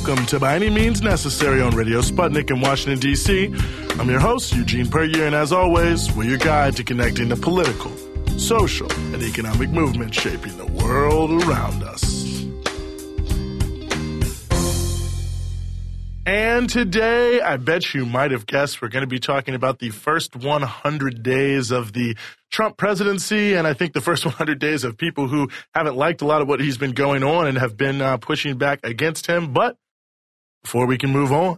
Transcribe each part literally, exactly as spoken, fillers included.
Welcome to By Any Means Necessary on Radio Sputnik in Washington, D C I'm your host, Eugene Puryear, and as always, we're your guide to connecting the political, social, and economic movements shaping the world around us. And today, I bet you might have guessed, we're going to be talking about the first one hundred days of the Trump presidency, and I think the first one hundred days of people who haven't liked a lot of what he's been going on and have been uh, pushing back against him. But before we can move on,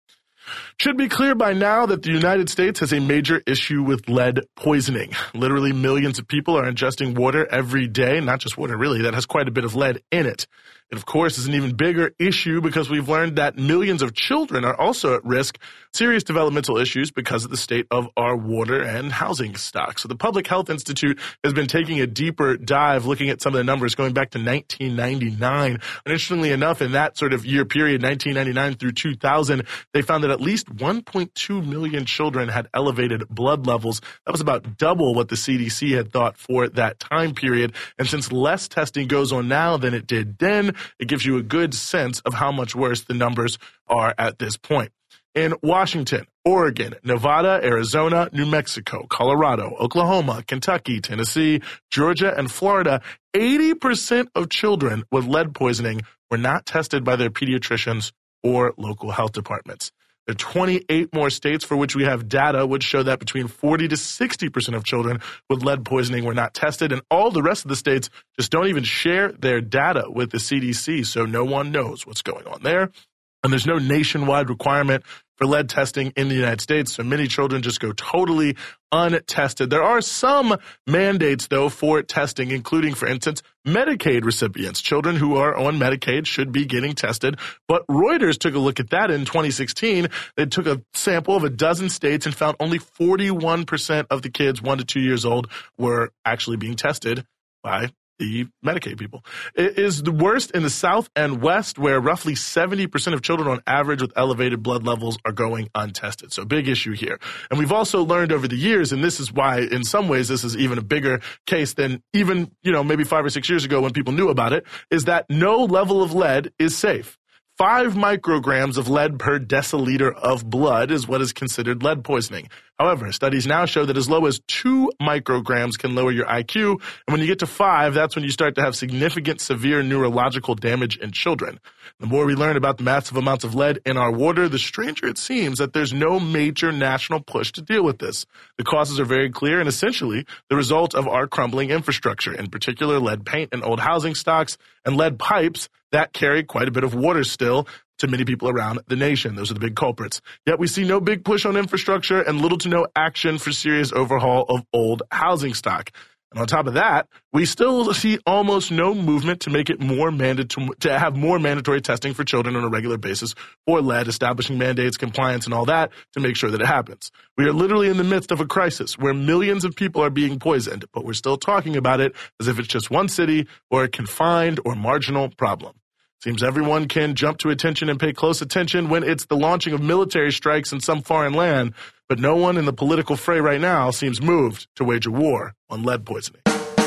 should be clear by now that the United States has a major issue with lead poisoning. Literally millions of people are ingesting water every day, not just water really, that has quite a bit of lead in it. It, of course, is an even bigger issue because we've learned that millions of children are also at risk, serious developmental issues because of the state of our water and housing stock. So the Public Health Institute has been taking a deeper dive, looking at some of the numbers going back to nineteen ninety-nine. And interestingly enough, in that sort of year period, nineteen ninety-nine through two thousand, they found that at least one point two million children had elevated blood levels. That was about double what the C D C had thought for that time period. And since less testing goes on now than it did then, it gives you a good sense of how much worse the numbers are at this point. In Washington, Oregon, Nevada, Arizona, New Mexico, Colorado, Oklahoma, Kentucky, Tennessee, Georgia, and Florida, eighty percent of children with lead poisoning were not tested by their pediatricians or local health departments. There are twenty-eight more states for which we have data which show that between forty to sixty percent of children with lead poisoning were not tested, and all the rest of the states just don't even share their data with the C D C, so no one knows what's going on there. And there's no nationwide requirement for lead testing in the United States, so many children just go totally untested. There are some mandates, though, for testing, including, for instance, Medicaid recipients. Children who are on Medicaid should be getting tested, but Reuters took a look at that in twenty sixteen. They took a sample of a dozen states and found only forty-one percent of the kids one to two years old were actually being tested by the Medicaid people. It is the worst in the South and West, where roughly seventy percent of children on average with elevated blood levels are going untested. So big issue here. And we've also learned over the years, and this is why in some ways this is even a bigger case than even, you know, maybe five or six years ago when people knew about it, is that no level of lead is safe. Five micrograms of lead per deciliter of blood is what is considered lead poisoning. However, studies now show that as low as two micrograms can lower your I Q, and when you get to five, that's when you start to have significant severe neurological damage in children. The more we learn about the massive amounts of lead in our water, the stranger it seems that there's no major national push to deal with this. The causes are very clear and essentially the result of our crumbling infrastructure, in particular lead paint in old housing stocks and lead pipes that carry quite a bit of water still to many people around the nation. Those are the big culprits. Yet we see no big push on infrastructure and little to no action for serious overhaul of old housing stock. And on top of that, we still see almost no movement to make it more mandatory, to have more mandatory testing for children on a regular basis for lead, establishing mandates, compliance, and all that to make sure that it happens. We are literally in the midst of a crisis where millions of people are being poisoned, but we're still talking about it as if it's just one city or a confined or marginal problem. Seems everyone can jump to attention and pay close attention when it's the launching of military strikes in some foreign land, but no one in the political fray right now seems moved to wage a war on lead poisoning.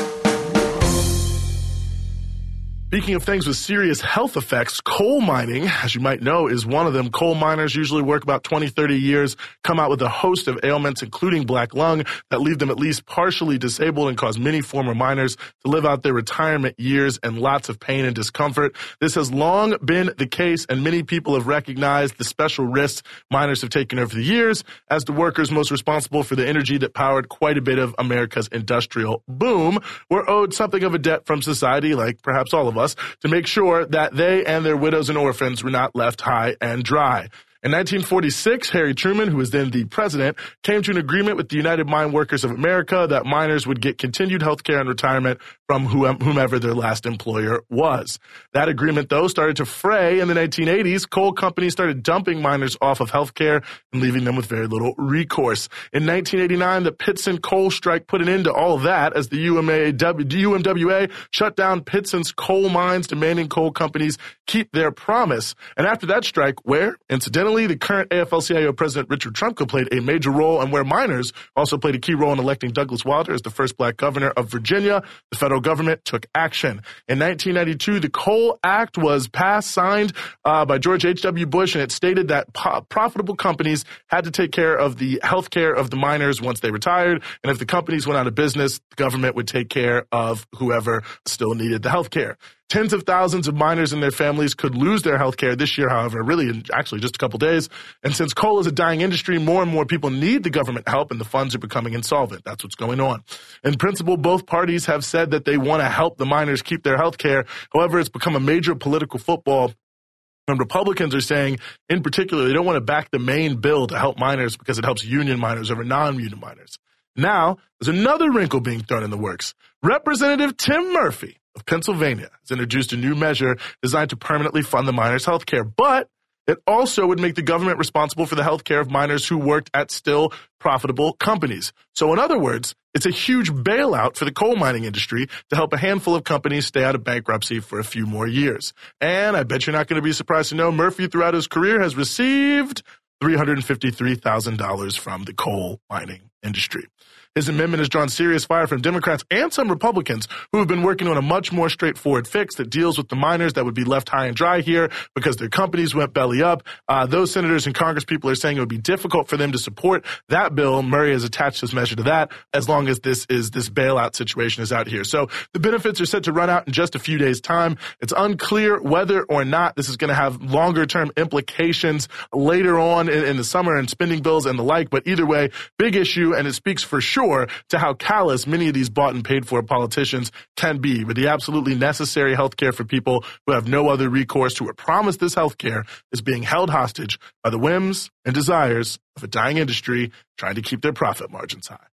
Speaking of things with serious health effects, coal mining, as you might know, is one of them. Coal miners usually work about twenty, thirty years, come out with a host of ailments, including black lung, that leave them at least partially disabled and cause many former miners to live out their retirement years in lots of pain and discomfort. This has long been the case, and many people have recognized the special risks miners have taken over the years as the workers most responsible for the energy that powered quite a bit of America's industrial boom were owed something of a debt from society, like perhaps all of us, to make sure that they and their widows and orphans were not left high and dry. In nineteen forty-six, Harry Truman, who was then the president, came to an agreement with the United Mine Workers of America that miners would get continued health care and retirement from whomever their last employer was. That agreement, though, started to fray in the nineteen eighties. Coal companies started dumping miners off of health care and leaving them with very little recourse. In nineteen eighty-nine, the Pittston coal strike put an end to all of that as the U M W A shut down Pittston's coal mines, demanding coal companies keep their promise. And after that strike, where, incidentally, Additionally, the current A F L C I O president, Richard Trumka, played a major role, and where miners also played a key role in electing Douglas Wilder as the first black governor of Virginia, the federal government took action. In nineteen ninety-two, the Coal Act was passed, signed uh, by George H W. Bush, and it stated that po- profitable companies had to take care of the health care of the miners once they retired, and if the companies went out of business, the government would take care of whoever still needed the health care. Tens of thousands of miners and their families could lose their health care this year, however, really in actually just a couple days. And since coal is a dying industry, more and more people need the government help, and the funds are becoming insolvent. That's what's going on. In principle, both parties have said that they want to help the miners keep their health care. However, it's become a major political football. And Republicans are saying, in particular, they don't want to back the main bill to help miners because it helps union miners over non-union miners. Now, there's another wrinkle being thrown in the works. Representative Tim Murphy of Pennsylvania has introduced a new measure designed to permanently fund the miners' health care, but it also would make the government responsible for the health care of miners who worked at still profitable companies. So in other words, it's a huge bailout for the coal mining industry to help a handful of companies stay out of bankruptcy for a few more years. And I bet you're not going to be surprised to know Murphy throughout his career has received three hundred fifty-three thousand dollars from the coal mining industry. His amendment has drawn serious fire from Democrats and some Republicans who have been working on a much more straightforward fix that deals with the miners that would be left high and dry here because their companies went belly up. Uh, those senators and Congress people are saying it would be difficult for them to support that bill. Murray has attached his measure to that as long as this is this bailout situation is out here. So the benefits are set to run out in just a few days' time. It's unclear whether or not this is going to have longer-term implications later on in, in the summer and spending bills and the like. But either way, big issue, and it speaks for sure to how callous many of these bought and paid for politicians can be with the absolutely necessary health care for people who have no other recourse, who are promised this health care, is being held hostage by the whims and desires of a dying industry trying to keep their profit margins high.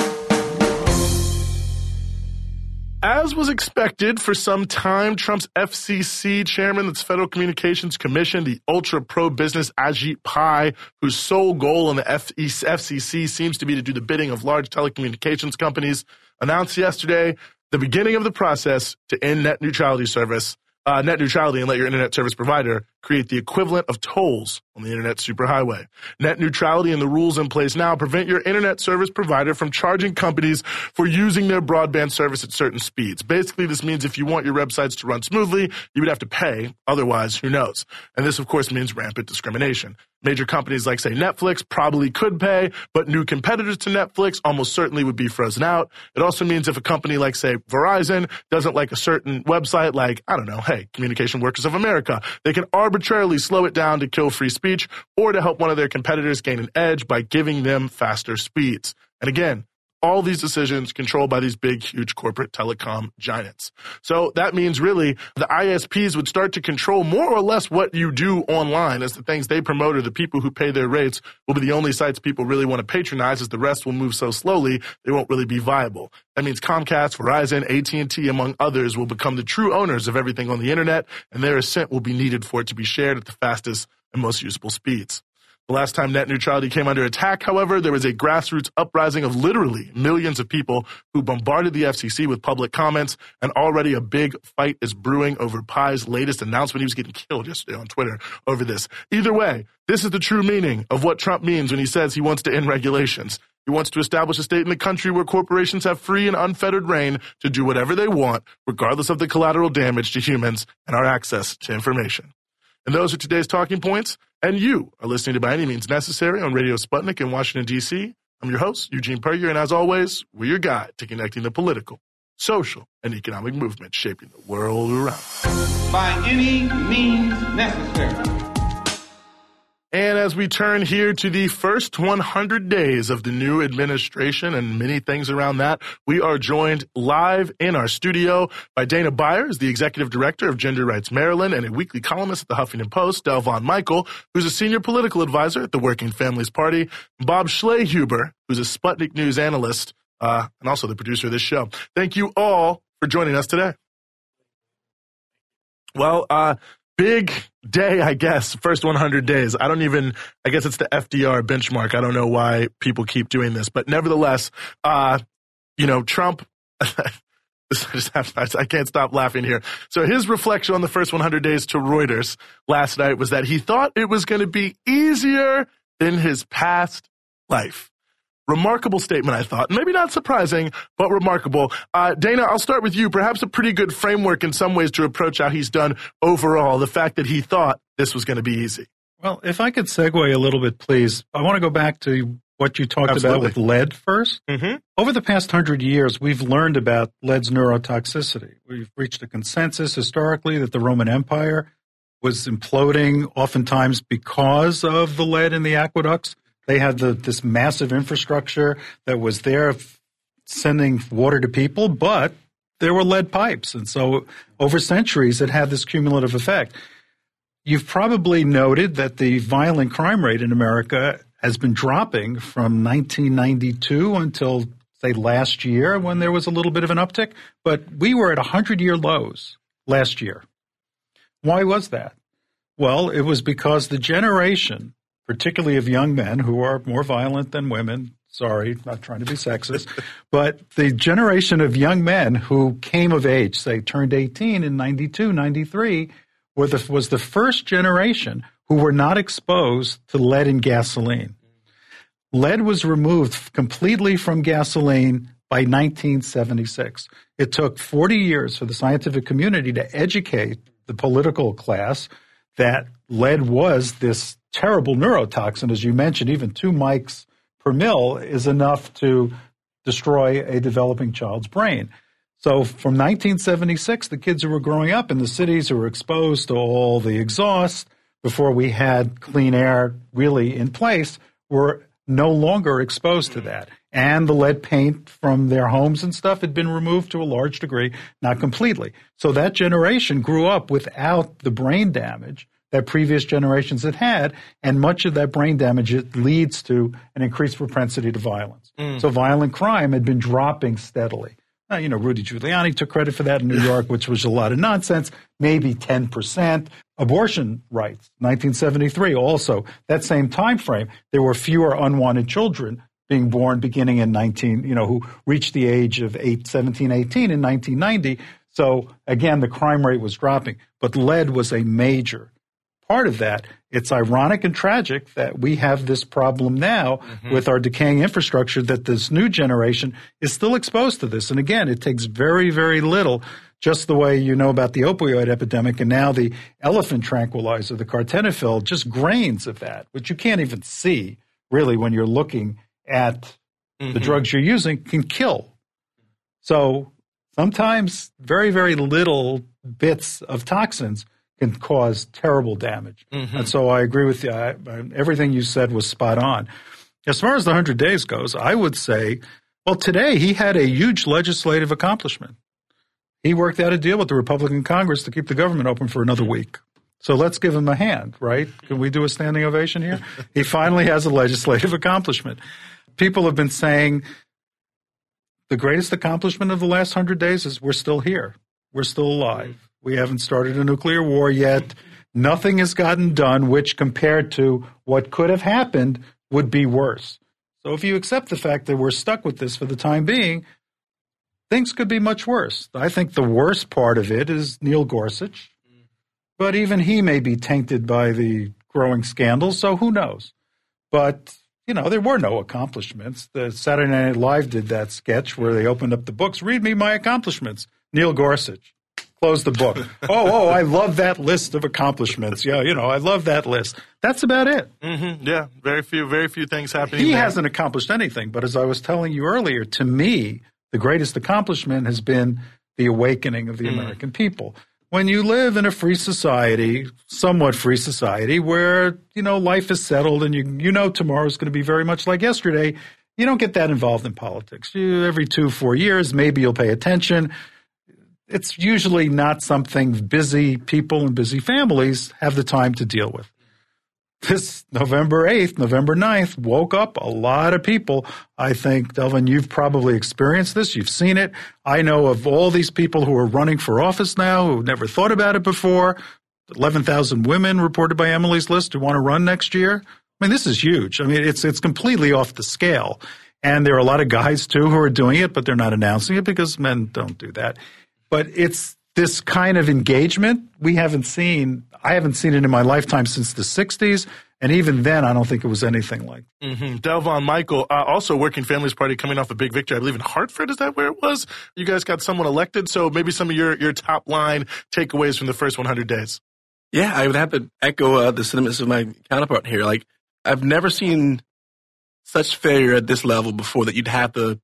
As was expected for some time, Trump's F C C chairman, that's Federal Communications Commission, the ultra pro-business Ajit Pai, whose sole goal in the F C C seems to be to do the bidding of large telecommunications companies, announced yesterday the beginning of the process to end net neutrality service, uh, net neutrality and let your internet service provider create the equivalent of tolls on the internet superhighway. Net neutrality and the rules in place now prevent your internet service provider from charging companies for using their broadband service at certain speeds. Basically, this means if you want your websites to run smoothly, you would have to pay. Otherwise, who knows? And this, of course, means rampant discrimination. Major companies like, say, Netflix probably could pay, but new competitors to Netflix almost certainly would be frozen out. It also means if a company like, say, Verizon doesn't like a certain website like, I don't know, hey, Communication Workers of America, they can arbitrarily slow it down to kill free speech or to help one of their competitors gain an edge by giving them faster speeds. And again, all these decisions controlled by these big, huge corporate telecom giants. So that means really the I S Ps would start to control more or less what you do online, as the things they promote or the people who pay their rates will be the only sites people really want to patronize, as the rest will move so slowly they won't really be viable. That means Comcast, Verizon, A T and T, among others, will become the true owners of everything on the internet, and their assent will be needed for it to be shared at the fastest and most usable speeds. The last time net neutrality came under attack, however, there was a grassroots uprising of literally millions of people who bombarded the F C C with public comments, and already a big fight is brewing over Pai's latest announcement. He was getting killed yesterday on Twitter over this. Either way, this is the true meaning of what Trump means when he says he wants to end regulations. He wants to establish a state in the country where corporations have free and unfettered reign to do whatever they want, regardless of the collateral damage to humans and our access to information. And those are today's talking points. And you are listening to By Any Means Necessary on Radio Sputnik in Washington, D C I'm your host, Eugene Puryear, and as always, we're your guide to connecting the political, social, and economic movement shaping the world around. By any means necessary. And as we turn here to the first one hundred days of the new administration and many things around that, we are joined live in our studio by Dana Byers, the executive director of Gender Rights Maryland and a weekly columnist at the Huffington Post, Delvon Michael, who's a senior political advisor at the Working Families Party, Bob Schlehuber, who's a Sputnik News analyst, uh, and also the producer of this show. Thank you all for joining us today. Well, uh, big day, I guess, first one hundred days. I don't even, I guess it's the F D R benchmark. I don't know why people keep doing this, but nevertheless, uh, you know, Trump, I just have, I can't stop laughing here. So his reflection on the first one hundred days to Reuters last night was that he thought it was going to be easier than his past life. Remarkable statement, I thought. Maybe not surprising, but remarkable. Uh, Dana, I'll start with you. Perhaps a pretty good framework in some ways to approach how he's done overall, the fact that he thought this was going to be easy. Well, if I could segue a little bit, please. I want to go back to what you talked Absolutely. about with lead first. Mm-hmm. Over the past hundred years, we've learned about lead's neurotoxicity. We've reached a consensus historically that the Roman Empire was imploding oftentimes because of the lead in the aqueducts. They had the, this massive infrastructure that was there sending water to people, but there were lead pipes. And so over centuries, it had this cumulative effect. You've probably noted that the violent crime rate in America has been dropping from nineteen ninety-two until, say, last year when there was a little bit of an uptick. But we were at one hundred-year lows last year. Why was that? Well, it was because the generation, particularly of young men who are more violent than women, sorry, not trying to be sexist, but the generation of young men who came of age, say turned eighteen in ninety-two, ninety-three, were the, was the first generation who were not exposed to lead in gasoline. Lead was removed completely from gasoline by nineteen seventy-six. It took forty years for the scientific community to educate the political class that lead was this terrible neurotoxin. As you mentioned, even two mics per mil is enough to destroy a developing child's brain. So from nineteen seventy-six, the kids who were growing up in the cities who were exposed to all the exhaust before we had clean air really in place were no longer exposed to that. And the lead paint from their homes and stuff had been removed to a large degree, not completely. So that generation grew up without the brain damage that previous generations had had, and much of that brain damage it leads to an increased propensity to violence. Mm. So violent crime had been dropping steadily. Now, you know, Rudy Giuliani took credit for that in New York, which was a lot of nonsense, maybe ten percent. Abortion rights, nineteen seventy-three, also that same time frame, there were fewer unwanted children being born beginning in nineteen, you know, who reached the age of eight, seventeen, eighteen in nineteen ninety. So again, the crime rate was dropping, but lead was a major part of that. It's ironic and tragic that we have this problem now mm-hmm. with our decaying infrastructure, that this new generation is still exposed to this. And again, it takes very, very little, just the way you know about the opioid epidemic and now the elephant tranquilizer, the cartenofil, just grains of that, which you can't even see really when you're looking at mm-hmm. the drugs you're using, can kill. So sometimes very, very little bits of toxins can cause terrible damage. Mm-hmm. And so I agree with you. I, I, everything you said was spot on. As far as the one hundred days goes, I would say, well, today he had a huge legislative accomplishment. He worked out a deal with the Republican Congress to keep the government open for another week. So let's give him a hand, right? Can we do a standing ovation here? He finally has a legislative accomplishment. People have been saying the greatest accomplishment of the last one hundred days is we're still here. We're still alive. We haven't started a nuclear war yet. Nothing has gotten done, which compared to what could have happened would be worse. So if you accept the fact that we're stuck with this for the time being, things could be much worse. I think the worst part of it is Neil Gorsuch, but even he may be tainted by the growing scandals, so who knows? But, you know, there were no accomplishments. The Saturday Night Live did that sketch where they opened up the books. Read me my accomplishments. Neil Gorsuch. Close the book. oh, oh, I love that list of accomplishments. Yeah, you know, I love that list. That's about it. Mm-hmm. Yeah, very few, very few things happening. He there. hasn't accomplished anything. But as I was telling you earlier, to me, the greatest accomplishment has been the awakening of the mm. American people. When you live in a free society, somewhat free society, where, you know, life is settled and you you know tomorrow's going to be very much like yesterday, you don't get that involved in politics. You, every two, four years, maybe you'll pay attention. It's usually not something busy people and busy families have the time to deal with. This November eighth, November ninth woke up a lot of people. I think, Delvin, you've probably experienced this. You've seen it. I know of all these people who are running for office now who never thought about it before. eleven thousand women reported by Emily's List who want to run next year. I mean, this is huge. I mean, it's it's completely off the scale. And there are a lot of guys, too, who are doing it, but they're not announcing it because men don't do that. But it's this kind of engagement we haven't seen. I haven't seen it in my lifetime since the sixties. And even then, I don't think it was anything like that. Mm-hmm. Delvon Michael, uh, also Working Families Party coming off a big victory, I believe in Hartford. Is that where it was? You guys got someone elected. So maybe some of your, your top line takeaways from the first one hundred days. Yeah, I would have to echo uh, the sentiments of my counterpart here. Like, I've never seen such failure at this level before that you'd have to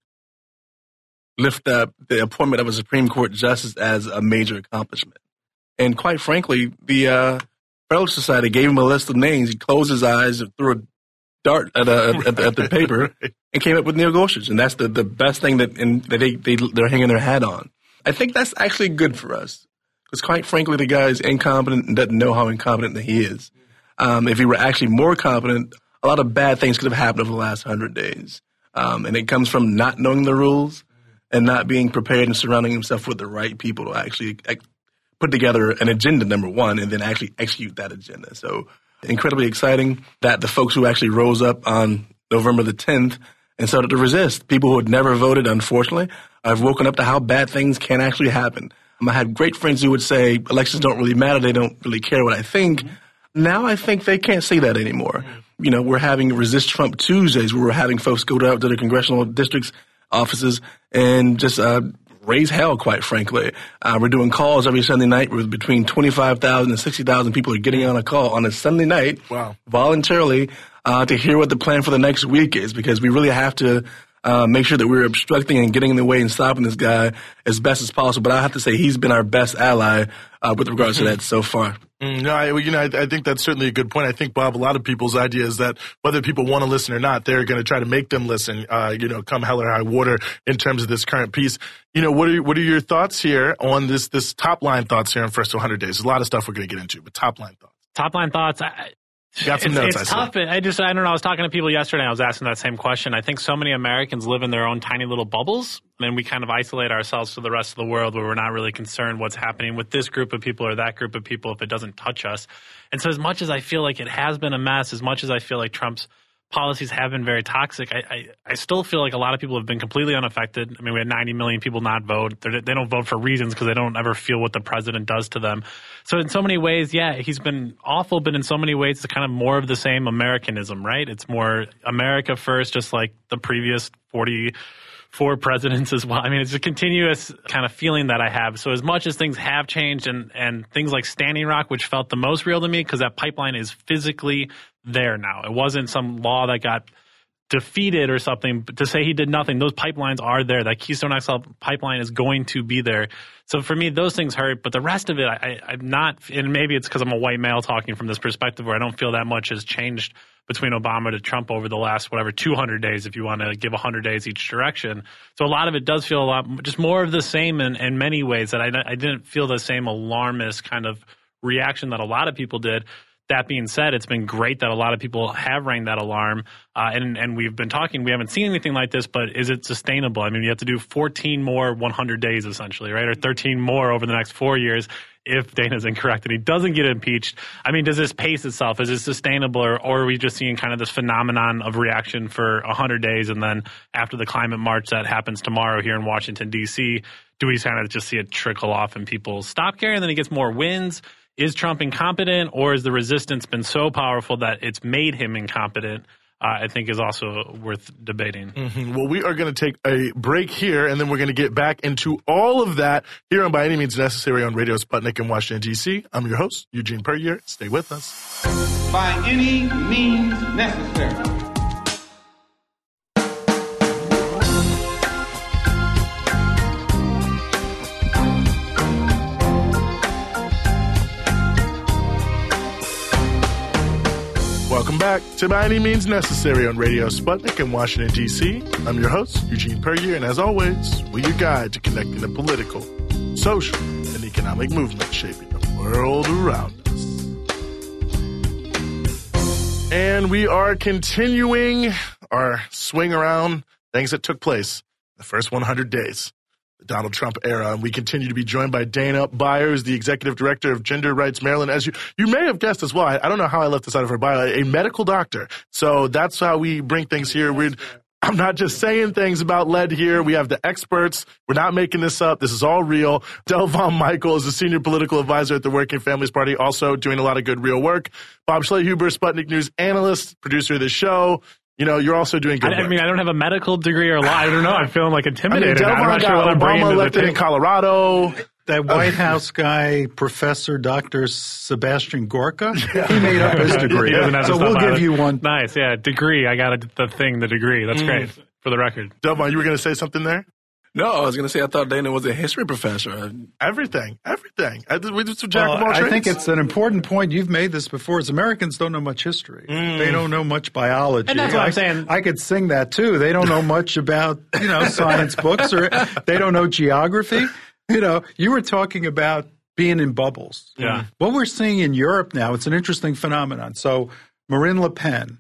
lift up the appointment of a Supreme Court justice as a major accomplishment. And quite frankly, the uh, Federalist Society gave him a list of names. He closed his eyes and threw a dart at, a, at, the, at the paper and came up with Neil Gorsuch. And that's the, the best thing that, in, that they, they, they're hanging their hat on. I think that's actually good for us because, quite frankly, the guy is incompetent and doesn't know how incompetent that he is. Um, if he were actually more competent, a lot of bad things could have happened over the last hundred days. Um, and it comes from not knowing the rules and not being prepared and surrounding himself with the right people to actually ex- put together an agenda, number one, and then actually execute that agenda. So incredibly exciting that the folks who actually rose up on November the tenth and started to resist, people who had never voted, unfortunately, have woken up to how bad things can actually happen. Um, I had great friends who would say elections don't really matter. They don't really care what I think. Mm-hmm. Now I think they can't say that anymore. Mm-hmm. You know, we're having Resist Trump Tuesdays where we're having folks go out to the congressional districts offices and just uh, raise hell, quite frankly. Uh, we're doing calls every Sunday night where between twenty-five thousand and sixty thousand people are getting on a call on a Sunday night wow. voluntarily uh, to hear what the plan for the next week is, because we really have to uh, make sure that we're obstructing and getting in the way and stopping this guy as best as possible. But I have to say he's been our best ally uh, with regards to that so far. Mm, no, I, you know, I, I think that's certainly a good point. I think, Bob, a lot of people's idea is that whether people want to listen or not, they're going to try to make them listen, uh, you know, come hell or high water in terms of this current piece. You know, what are what are your thoughts here on this this top line thoughts here in first one hundred days? There's a lot of stuff we're going to get into, but top line thoughts. Top line thoughts. I, Got some it's, notes, it's I tough. I just, I don't know. I was talking to people yesterday. I was asking that same question. I think so many Americans live in their own tiny little bubbles, and we kind of isolate ourselves to the rest of the world where we're not really concerned what's happening with this group of people or that group of people if it doesn't touch us. And so as much as I feel like it has been a mess, as much as I feel like Trump's policies have been very toxic, I, I, I still feel like a lot of people have been completely unaffected. I mean, we had ninety million people not vote. They're, they don't vote for reasons because they don't ever feel what the president does to them. So in so many ways, yeah, he's been awful, but in so many ways, it's kind of more of the same Americanism, right? It's more America first, just like the previous forty-four presidents as well. I mean, it's a continuous kind of feeling that I have. So as much as things have changed and, and things like Standing Rock, which felt the most real to me because that pipeline is physically there now. It wasn't some law that got defeated or something. But to say he did nothing, those pipelines are there. That Keystone X L pipeline is going to be there. So for me, those things hurt. But the rest of it, I, I'm not, and maybe it's because I'm a white male talking from this perspective where I don't feel that much has changed between Obama to Trump over the last, whatever, two hundred days, if you want to give one hundred days each direction. So a lot of it does feel a lot, just more of the same in, in many ways that I, I didn't feel the same alarmist kind of reaction that a lot of people did. That being said, it's been great that a lot of people have rang that alarm, uh, and and we've been talking. We haven't seen anything like this, but is it sustainable? I mean, you have to do fourteen more one hundred days, essentially, right, or thirteen more over the next four years if Dana's incorrect and he doesn't get impeached. I mean, does this pace itself? Is it sustainable, or, or are we just seeing kind of this phenomenon of reaction for one hundred days, and then after the climate march that happens tomorrow here in Washington, D C, do we kind of just see it trickle off and people stop caring, and then he gets more wins? Is Trump incompetent, or has the resistance been so powerful that it's made him incompetent? Uh, I think is also worth debating. Mm-hmm. Well, we are going to take a break here, and then we're going to get back into all of that here on By Any Means Necessary on Radio Sputnik in Washington, D C. I'm your host, Eugene Puryear. Stay with us. By any means necessary. Welcome back to By Any Means Necessary on Radio Sputnik in Washington, D C. I'm your host, Eugene Puryear, and as always, we're your guide to connecting the political, social, and economic movement shaping the world around us. And we are continuing our swing around things that took place the first one hundred days. The Donald Trump era, and we continue to be joined by Dana Byers, the executive director of Gender Rights Maryland. As you you may have guessed as well, I, I don't know how I left this out of her bio, a medical doctor. So that's how we bring things here. We're I'm not just saying things about lead here. We have the experts. We're not making this up. This is all real. Delvon Michael is a senior political advisor at the Working Families Party, also doing a lot of good real work. Bob Schlehuber, Sputnik News analyst, producer of the show. You know, you're also doing good I, work. I mean, I don't have a medical degree or law. I don't know. I'm feeling like intimidated. I mean, I'm not got sure what I'm bringing Obama to the elected in table. Colorado. That White House guy, Professor Doctor Sebastian Gorka, he made up his degree. He doesn't have so to we'll stop give either. you one. Nice, yeah, degree. I got a, the thing, the degree. That's Mm. great for the record. Delvon, you were going to say something there? No, I was going to say I thought Dana was a history professor. Everything, everything. I, we just jack Well, of all I trades. think it's an important point. You've made this before. Is Americans don't know much history. They don't know much biology. And that's what I, I'm saying. I could sing that too. They don't know much about, you know, science books, or they don't know geography. You know, you were talking about being in bubbles. Yeah. What we're seeing in Europe now, it's an interesting phenomenon. So Marine Le Pen,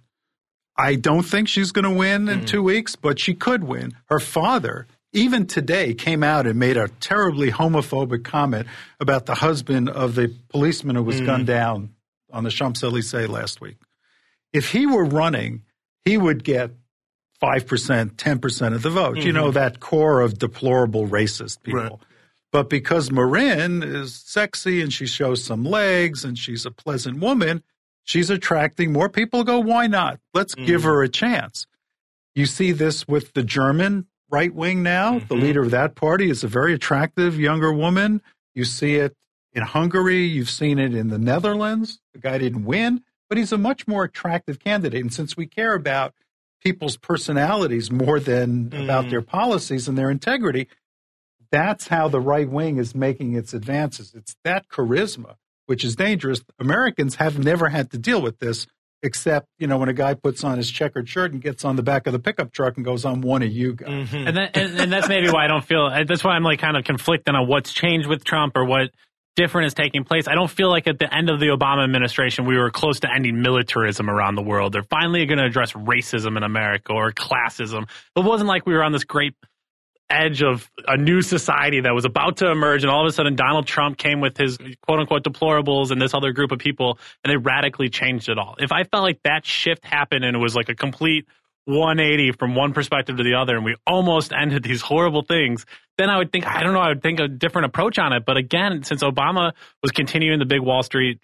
I don't think she's going to win in two weeks, but she could win. Her father, even today, came out and made a terribly homophobic comment about the husband of the policeman who was gunned down on the Champs-Élysées last week. If he were running, he would get five percent, ten percent of the vote. You know, that core of deplorable racist people. Right. But because Marin is sexy and she shows some legs and she's a pleasant woman, she's attracting more people. Go, why not? Let's mm. give her a chance. You see this with the German right wing now. Mm-hmm. The leader of that party is a very attractive younger woman. You see it in Hungary. You've seen it in the Netherlands. The guy didn't win, but he's a much more attractive candidate. And since we care about people's personalities more than mm. about their policies and their integrity, that's how the right wing is making its advances. It's that charisma, which is dangerous. Americans have never had to deal with this, except, you know, when a guy puts on his checkered shirt and gets on the back of the pickup truck and goes, I'm one of you guys. Mm-hmm. And, that, and, and that's maybe why I don't feel, that's why I'm like kind of conflicted on what's changed with Trump or what different is taking place. I don't feel like at the end of the Obama administration, we were close to ending militarism around the world. They're finally going to address racism in America or classism. It wasn't like we were on this great edge of a new society that was about to emerge, and all of a sudden Donald Trump came with his quote-unquote deplorables and this other group of people, and they radically changed it all. If I felt like that shift happened and it was like a complete one eighty from one perspective to the other, and we almost ended these horrible things, then I would think, I don't know, I would think a different approach on it. But again, since Obama was continuing the big Wall Street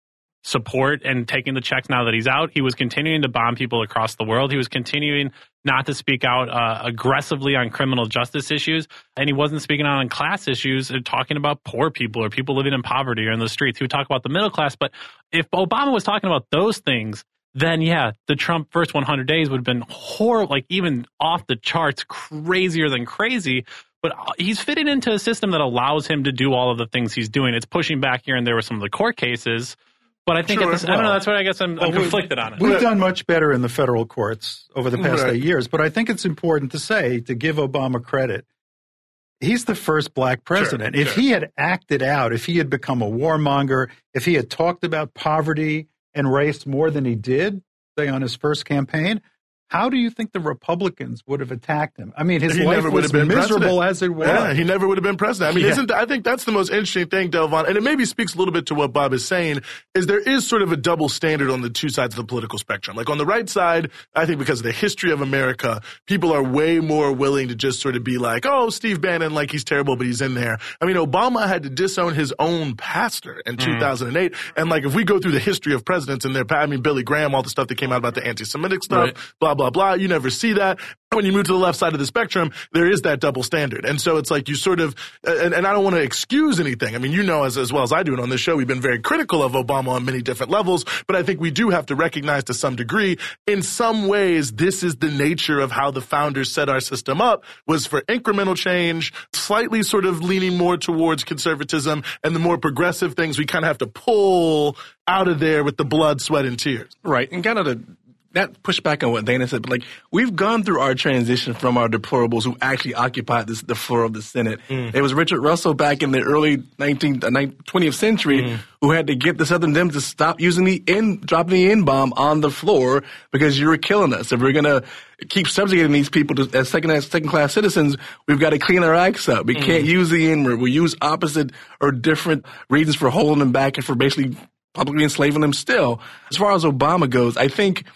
support and taking the checks now that he's out, he was continuing to bomb people across the world. He was continuing not to speak out uh, aggressively on criminal justice issues, and he wasn't speaking out on class issues or talking about poor people or people living in poverty or in the streets. He would talk about the middle class, but if Obama was talking about those things, then yeah, the Trump first one hundred days would have been horrible, like even off the charts, crazier than crazy. But he's fitting into a system that allows him to do all of the things he's doing. It's pushing back here and there with some of the court cases. But I think Sure, at this, well, I don't know. That's what I guess I'm, well, I'm conflicted on it. We've done much better in the federal courts over the past Right. eight years, but I think it's important to say, to give Obama credit, he's the first black president. Sure, if sure. he had acted out, if he had become a warmonger, if he had talked about poverty and race more than he did, say on his first campaign, how do you think the Republicans would have attacked him? I mean, his He life never would was have been miserable president. as it was. Yeah, he never would have been president. I mean, Yeah. isn't I think that's the most interesting thing, Delvon, and it maybe speaks a little bit to what Bob is saying, is there is sort of a double standard on the two sides of the political spectrum. Like on the right side, I think because of the history of America, people are way more willing to just sort of be like, oh, Steve Bannon, like he's terrible, but he's in there. I mean, Obama had to disown his own pastor in two thousand eight. And like, if we go through the history of presidents and their, I mean, Billy Graham, all the stuff that came out about the anti-Semitic stuff, Right. blah, blah, blah, you never see that. When you move to the left side of the spectrum, there is that double standard. And so it's like you sort of, and, and I don't want to excuse anything. I mean, you know, as, as well as I do, and on this show, we've been very critical of Obama on many different levels, but I think we do have to recognize to some degree, in some ways, this is the nature of how the founders set our system up, was for incremental change, slightly sort of leaning more towards conservatism, and the more progressive things we kind of have to pull out of there with the blood, sweat, and tears. Right. And kind of to not push back on what Dana said, but like we've gone through our transition from our deplorables who actually occupied this, the floor of the Senate. Mm. It was Richard Russell back in the early nineteenth, twentieth century mm. who had to get the Southern Dems to stop using the N, dropping the N-bomb on the floor because you were killing us. If we're going to keep subjugating these people to, as second, second class citizens, we've got to clean our acts up. We mm. can't use the N-word. We use opposite or different reasons for holding them back and for basically publicly enslaving them still. As far as Obama goes, I think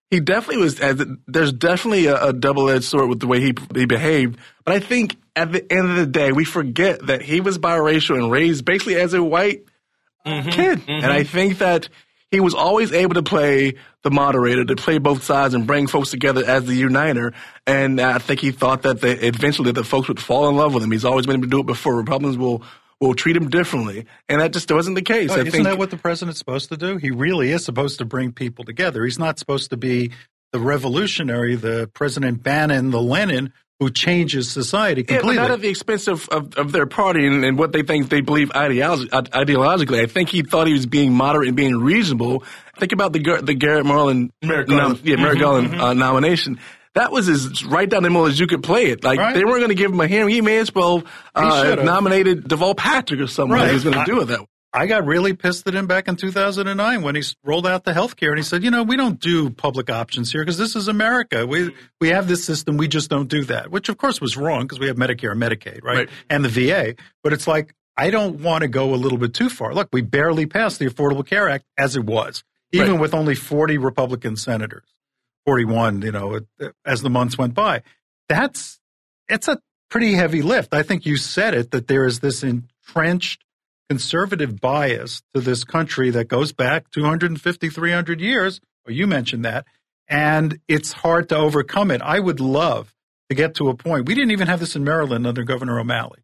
He definitely was. As there's definitely a, a double-edged sword with the way he he behaved. But I think at the end of the day, we forget that he was biracial and raised basically as a white mm-hmm, kid. Mm-hmm. And I think that he was always able to play the moderator, to play both sides and bring folks together as the uniter. And I think he thought that they, eventually the folks would fall in love with him. He's always been able to do it before. Republicans will will treat him differently. And that just wasn't the case. Oh, I isn't think, that what the president's supposed to do? He really is supposed to bring people together. He's not supposed to be the revolutionary, the President Bannon, the Lenin, who changes society completely. Yeah, but not at the expense of, of, of their party and, and what they think they believe ideologi- ideologically. I think he thought he was being moderate and being reasonable. Think about the the Garrett Marlin, Merrick nom- Garland, yeah, Merrick mm-hmm, Garland mm-hmm. uh, nomination. That was as right down the middle as you could play it. Like, right. They weren't going to give him a hearing. He may as well uh, nominated Deval Patrick or someone right. who was going to do it that way. I got really pissed at him back in two thousand nine when he rolled out the health care, and he said, you know, we don't do public options here because this is America. We we have this system. We just don't do that, which, of course, was wrong because we have Medicare and Medicaid, right? right, and the V A. But it's like, I don't want to go a little bit too far. Look, we barely passed the Affordable Care Act as it was, even right. with only forty Republican senators, forty-one, you know, as the months went by. That's it's a pretty heavy lift. I think you said it, that there is this entrenched conservative bias to this country that goes back two hundred fifty, three hundred years, or you mentioned that, and it's hard to overcome it. I would love to get to a point. We didn't even have this in Maryland under Governor O'Malley.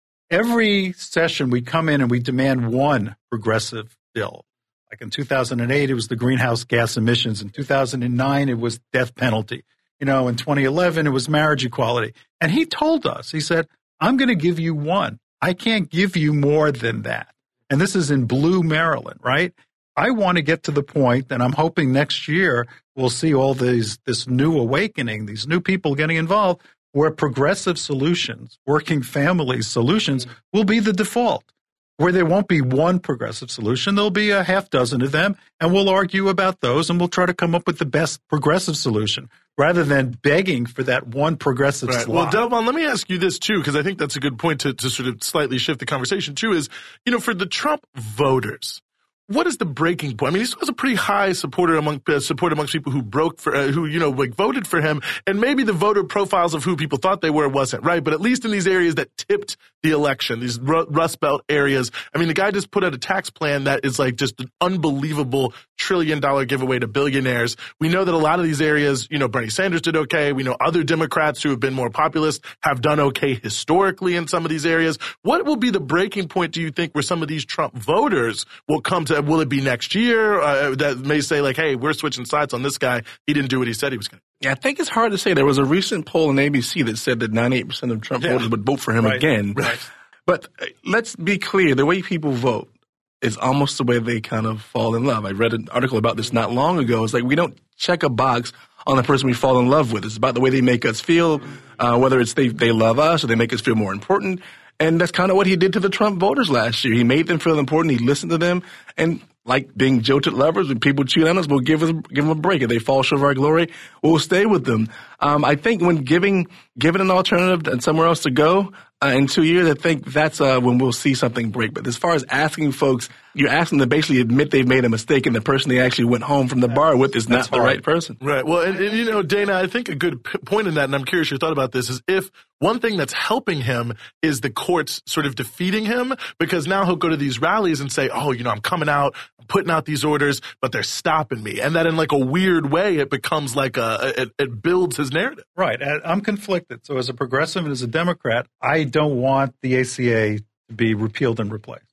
Every session we come in and we demand one progressive bill. Like in two thousand eight, it was the greenhouse gas emissions. In two thousand nine, it was death penalty. You know, in twenty eleven, it was marriage equality. And he told us, he said, I'm going to give you one. I can't give you more than that. And this is in blue Maryland, right? I want to get to the point, and I'm hoping next year we'll see all these this new awakening, these new people getting involved, where progressive solutions, working family solutions will be the default, where there won't be one progressive solution. There'll be a half dozen of them, and we'll argue about those, and we'll try to come up with the best progressive solution, rather than begging for that one progressive right. slot. Well, Delvon, let me ask you this, too, because I think that's a good point to, to sort of slightly shift the conversation, too, is, you know, for the Trump voters, what is the breaking point? I mean, he still has a pretty high supporter among uh, support amongst people who broke for, uh, who you know, like voted for him, and maybe the voter profiles of who people thought they were wasn't right. But at least in these areas that tipped the election, these Ru- Rust Belt areas, I mean, the guy just put out a tax plan that is like just an unbelievable trillion dollar giveaway to billionaires. We know that a lot of these areas, you know, Bernie Sanders did okay. We know other Democrats who have been more populist have done okay historically in some of these areas. What will be the breaking point, do you think, where some of these Trump voters will come to? Will it be next year uh, that may say, like, hey, we're switching sides on this guy. He didn't do what he said he was going to do? Yeah, I think it's hard to say. There was a recent poll in A B C that said that ninety-eight percent of Trump yeah. voters would vote for him right. again. Right. But uh, let's be clear. The way people vote is almost the way they kind of fall in love. I read an article about this not long ago. It's like we don't check a box on the person we fall in love with. It's about the way they make us feel, uh, whether it's they, they love us or they make us feel more important. And that's kind of what he did to the Trump voters last year. He made them feel important. He listened to them. And like being jilted lovers, when people cheat on us, we'll give, us, give them a break. If they fall short of our glory, we'll stay with them. Um, I think when giving giving an alternative and somewhere else to go uh, in two years, I think that's uh, when we'll see something break. But as far as asking folks, you're asking them to basically admit they've made a mistake and the person they actually went home from the bar with is not the right person. Right. Well, and, and you know, Dana, I think a good p- point in that, and I'm curious your thought about this, is if one thing that's helping him is the courts sort of defeating him, because now he'll go to these rallies and say, oh, you know, I'm coming out, I'm putting out these orders, but they're stopping me. And that in like a weird way, it becomes like a, it, it builds his narrative. Right. I'm conflicted. So as a progressive and as a Democrat, I don't want the A C A to be repealed and replaced.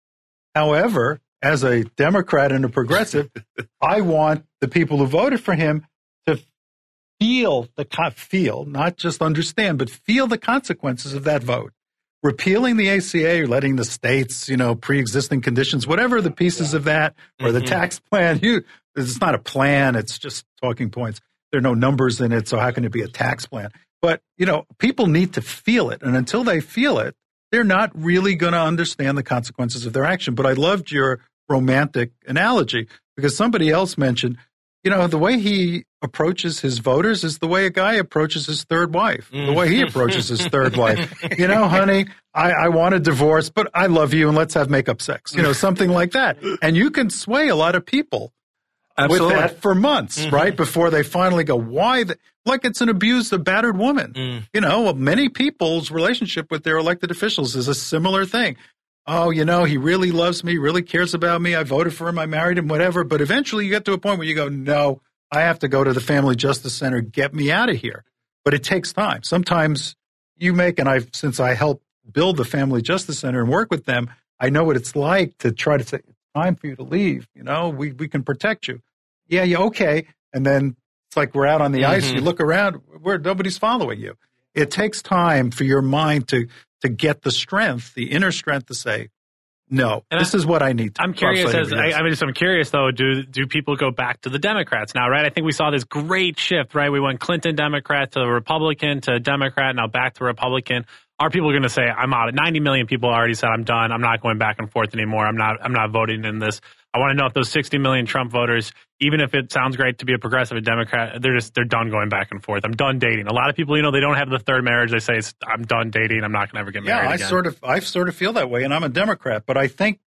However, as a Democrat and a progressive, I want the people who voted for him to feel the feel, not just understand, but feel the consequences of that vote. Repealing the A C A or letting the states, you know, pre-existing conditions, whatever the pieces yeah. of that, or mm-hmm. the tax plan, you, it's not a plan, it's just talking points. There are no numbers in it, so how can it be a tax plan? But, you know, people need to feel it, and until they feel it, they're not really going to understand the consequences of their action. But I loved your romantic analogy, because somebody else mentioned, you know, the way he approaches his voters is the way a guy approaches his third wife, the way he approaches his third wife. You know, honey, I, I want a divorce, but I love you and let's have makeup sex, you know, something like that. And you can sway a lot of people Absolutely. with that for months, Mm-hmm. right? Before they finally go, why? The, like it's an abused, a battered woman. Mm. You know, many people's relationship with their elected officials is a similar thing. Oh, you know, he really loves me, really cares about me. I voted for him, I married him, whatever. But eventually you get to a point where you go, no, I have to go to the Family Justice Center, get me out of here. But it takes time. Sometimes you make, and I've, since I helped build the Family Justice Center and work with them, I know what it's like to try to say, it's time for you to leave. You know, we, we can protect you. Yeah, yeah, okay. And then it's like we're out on the Mm-hmm. ice. You look around, where nobody's following you. It takes time for your mind to to get the strength, the inner strength to say, no, And this I, is what I need to I'm curious. I'll As say I, yes. I mean, just I'm curious though. Do do people go back to the Democrats now? Right. I think we saw this great shift. Right. We went Clinton Democrat to Republican to Democrat, now back to Republican. Are people going to say, I'm out? ninety million people already said, I'm done. I'm not going back and forth anymore. I'm not. I'm not voting in this. I want to know if those sixty million Trump voters, even if it sounds great to be a progressive, a Democrat, they're just they're done going back and forth. I'm done dating. A lot of people, you know, they don't have the third marriage. They say, it's, I'm done dating. I'm not going to ever get Yeah, married I again. sort of, I sort of feel that way, and I'm a Democrat. But I think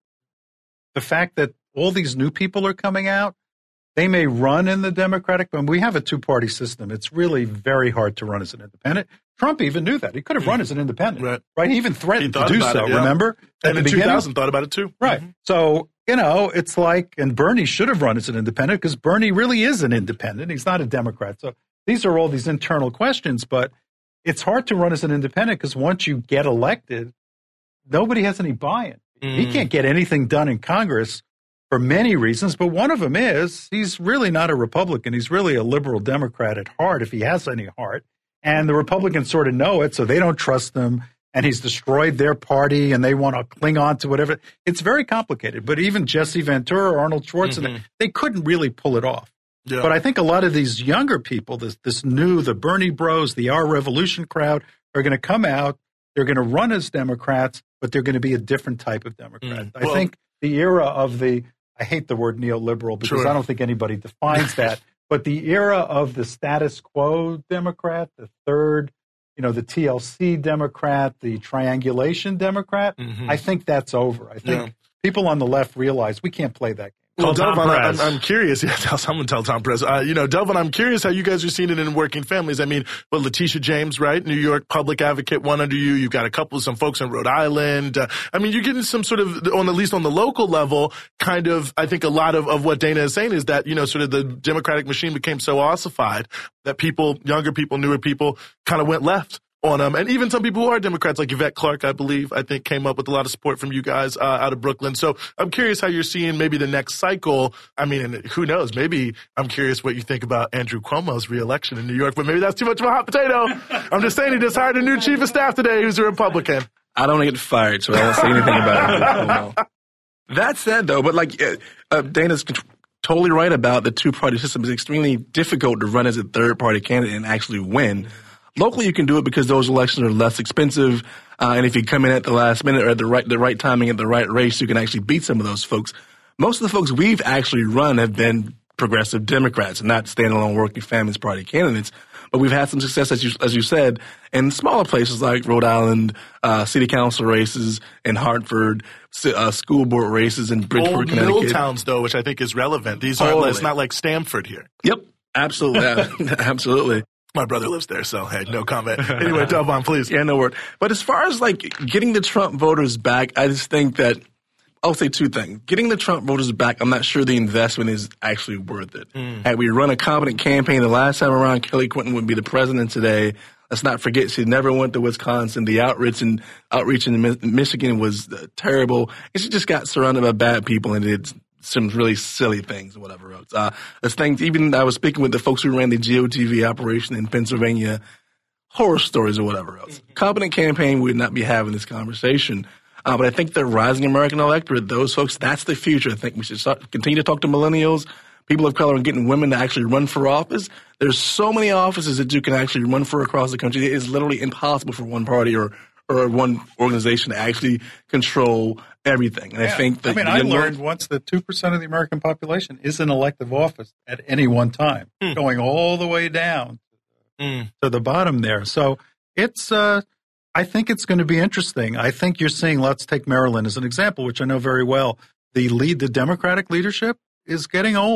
the fact that all these new people are coming out, they may run in the Democratic, but we have a two-party system. It's really very hard to run as an independent. Trump even knew that. He could have run as an independent, Right. right? He even threatened He thought to do about so, it, yeah. remember? At And the in two beginning? thousand, thought about it too. Right. So, you know, it's like, and Bernie should have run as an independent because Bernie really is an independent. He's not a Democrat. So these are all these internal questions, but it's hard to run as an independent because once you get elected, nobody has any buy-in. He Mm. can't get anything done in Congress for many reasons, but one of them is he's really not a Republican. He's really a liberal Democrat at heart, if he has any heart. And the Republicans sort of know it, so they don't trust him. And he's destroyed their party, and they want to cling on to whatever. It's very complicated. But even Jesse Ventura, Arnold Schwarzenegger, Mhm. they couldn't really pull it off. Yeah. But I think a lot of these younger people, this this new, the Bernie Bros, the Our Revolution crowd, are going to come out. They're going to run as Democrats, but they're going to be a different type of Democrat. Mm. I Well- think the era of the, I hate the word neoliberal because Sure. I don't think anybody defines that, but the era of the status quo Democrat, the third, you know, the T L C Democrat, the triangulation Democrat, Mhm. I think that's over. I think Yeah. people on the left realize we can't play that game. Well, Tell Tom Delvin, I'm, Perez. I'm curious. Yeah, tell someone tell Tom Perez. Uh, you know, Delvin, I'm curious how you guys are seeing it in working families. I mean, well, Letitia James, right? New York public advocate, one under you. You've got a couple of some folks in Rhode Island. Uh, I mean, you're getting some sort of, on at least on the local level, kind of, I think a lot of, of what Dana is saying is that, you know, sort of the Democratic machine became so ossified that people, younger people, newer people kind of went left on them. And even some people who are Democrats, like Yvette Clarke, I believe, I think came up with a lot of support from you guys uh, out of Brooklyn. So I'm curious how you're seeing maybe the next cycle. I mean, and who knows? Maybe I'm curious what you think about Andrew Cuomo's reelection in New York, but maybe that's too much of a hot potato. I'm just saying he just hired a new chief of staff today who's a Republican. I don't get fired, so I won't say anything about it. That said, though, but like uh, uh, Dana's c- totally right about the two-party system. It's extremely difficult to run as a third-party candidate and actually win. Locally, you can do it because those elections are less expensive, uh, and if you come in at the last minute or at the right the right timing at the right race, you can actually beat some of those folks. Most of the folks we've actually run have been progressive Democrats, not standalone working families party candidates. But we've had some success, as you as you said, in smaller places like Rhode Island, uh, city council races in Hartford, uh, school board races in Bridgeport, Old Connecticut. mill towns, though, which I think is relevant. These aren't, Totally. it's not like Stamford here. Yep, absolutely, absolutely. My brother lives there, so hey, no comment. Anyway, Delvon, please. Yeah, no word. But as far as like getting the Trump voters back, I just think that I'll say two things. Getting the Trump voters back, I'm not sure the investment is actually worth it. Mm. Had we run a competent campaign the last time around, Kelly Clinton would be the president today. Let's not forget she never went to Wisconsin. The outreach in, outreach in Michigan was uh, terrible. And she just got surrounded by bad people and did some really silly things or whatever else. Uh, there's things, even I was speaking with the folks who ran the G O T V operation in Pennsylvania, horror stories or whatever else. Mm-hmm. Competent campaign, we would not be having this conversation. Uh, but I think the rising American electorate, those folks, that's the future. I think we should start, continue to talk to millennials, people of color, and getting women to actually run for office. There's so many offices that you can actually run for across the country. It is literally impossible for one party or, or one organization to actually control everything. And yeah. I think that I mean, I learned once that two percent of the American population is in elective office at any one time, mm. going all the way down mm. to the bottom there. So it's, uh, I think it's going to be interesting. I think you're seeing, let's take Maryland as an example, which I know very well. The lead, the Democratic leadership is getting old.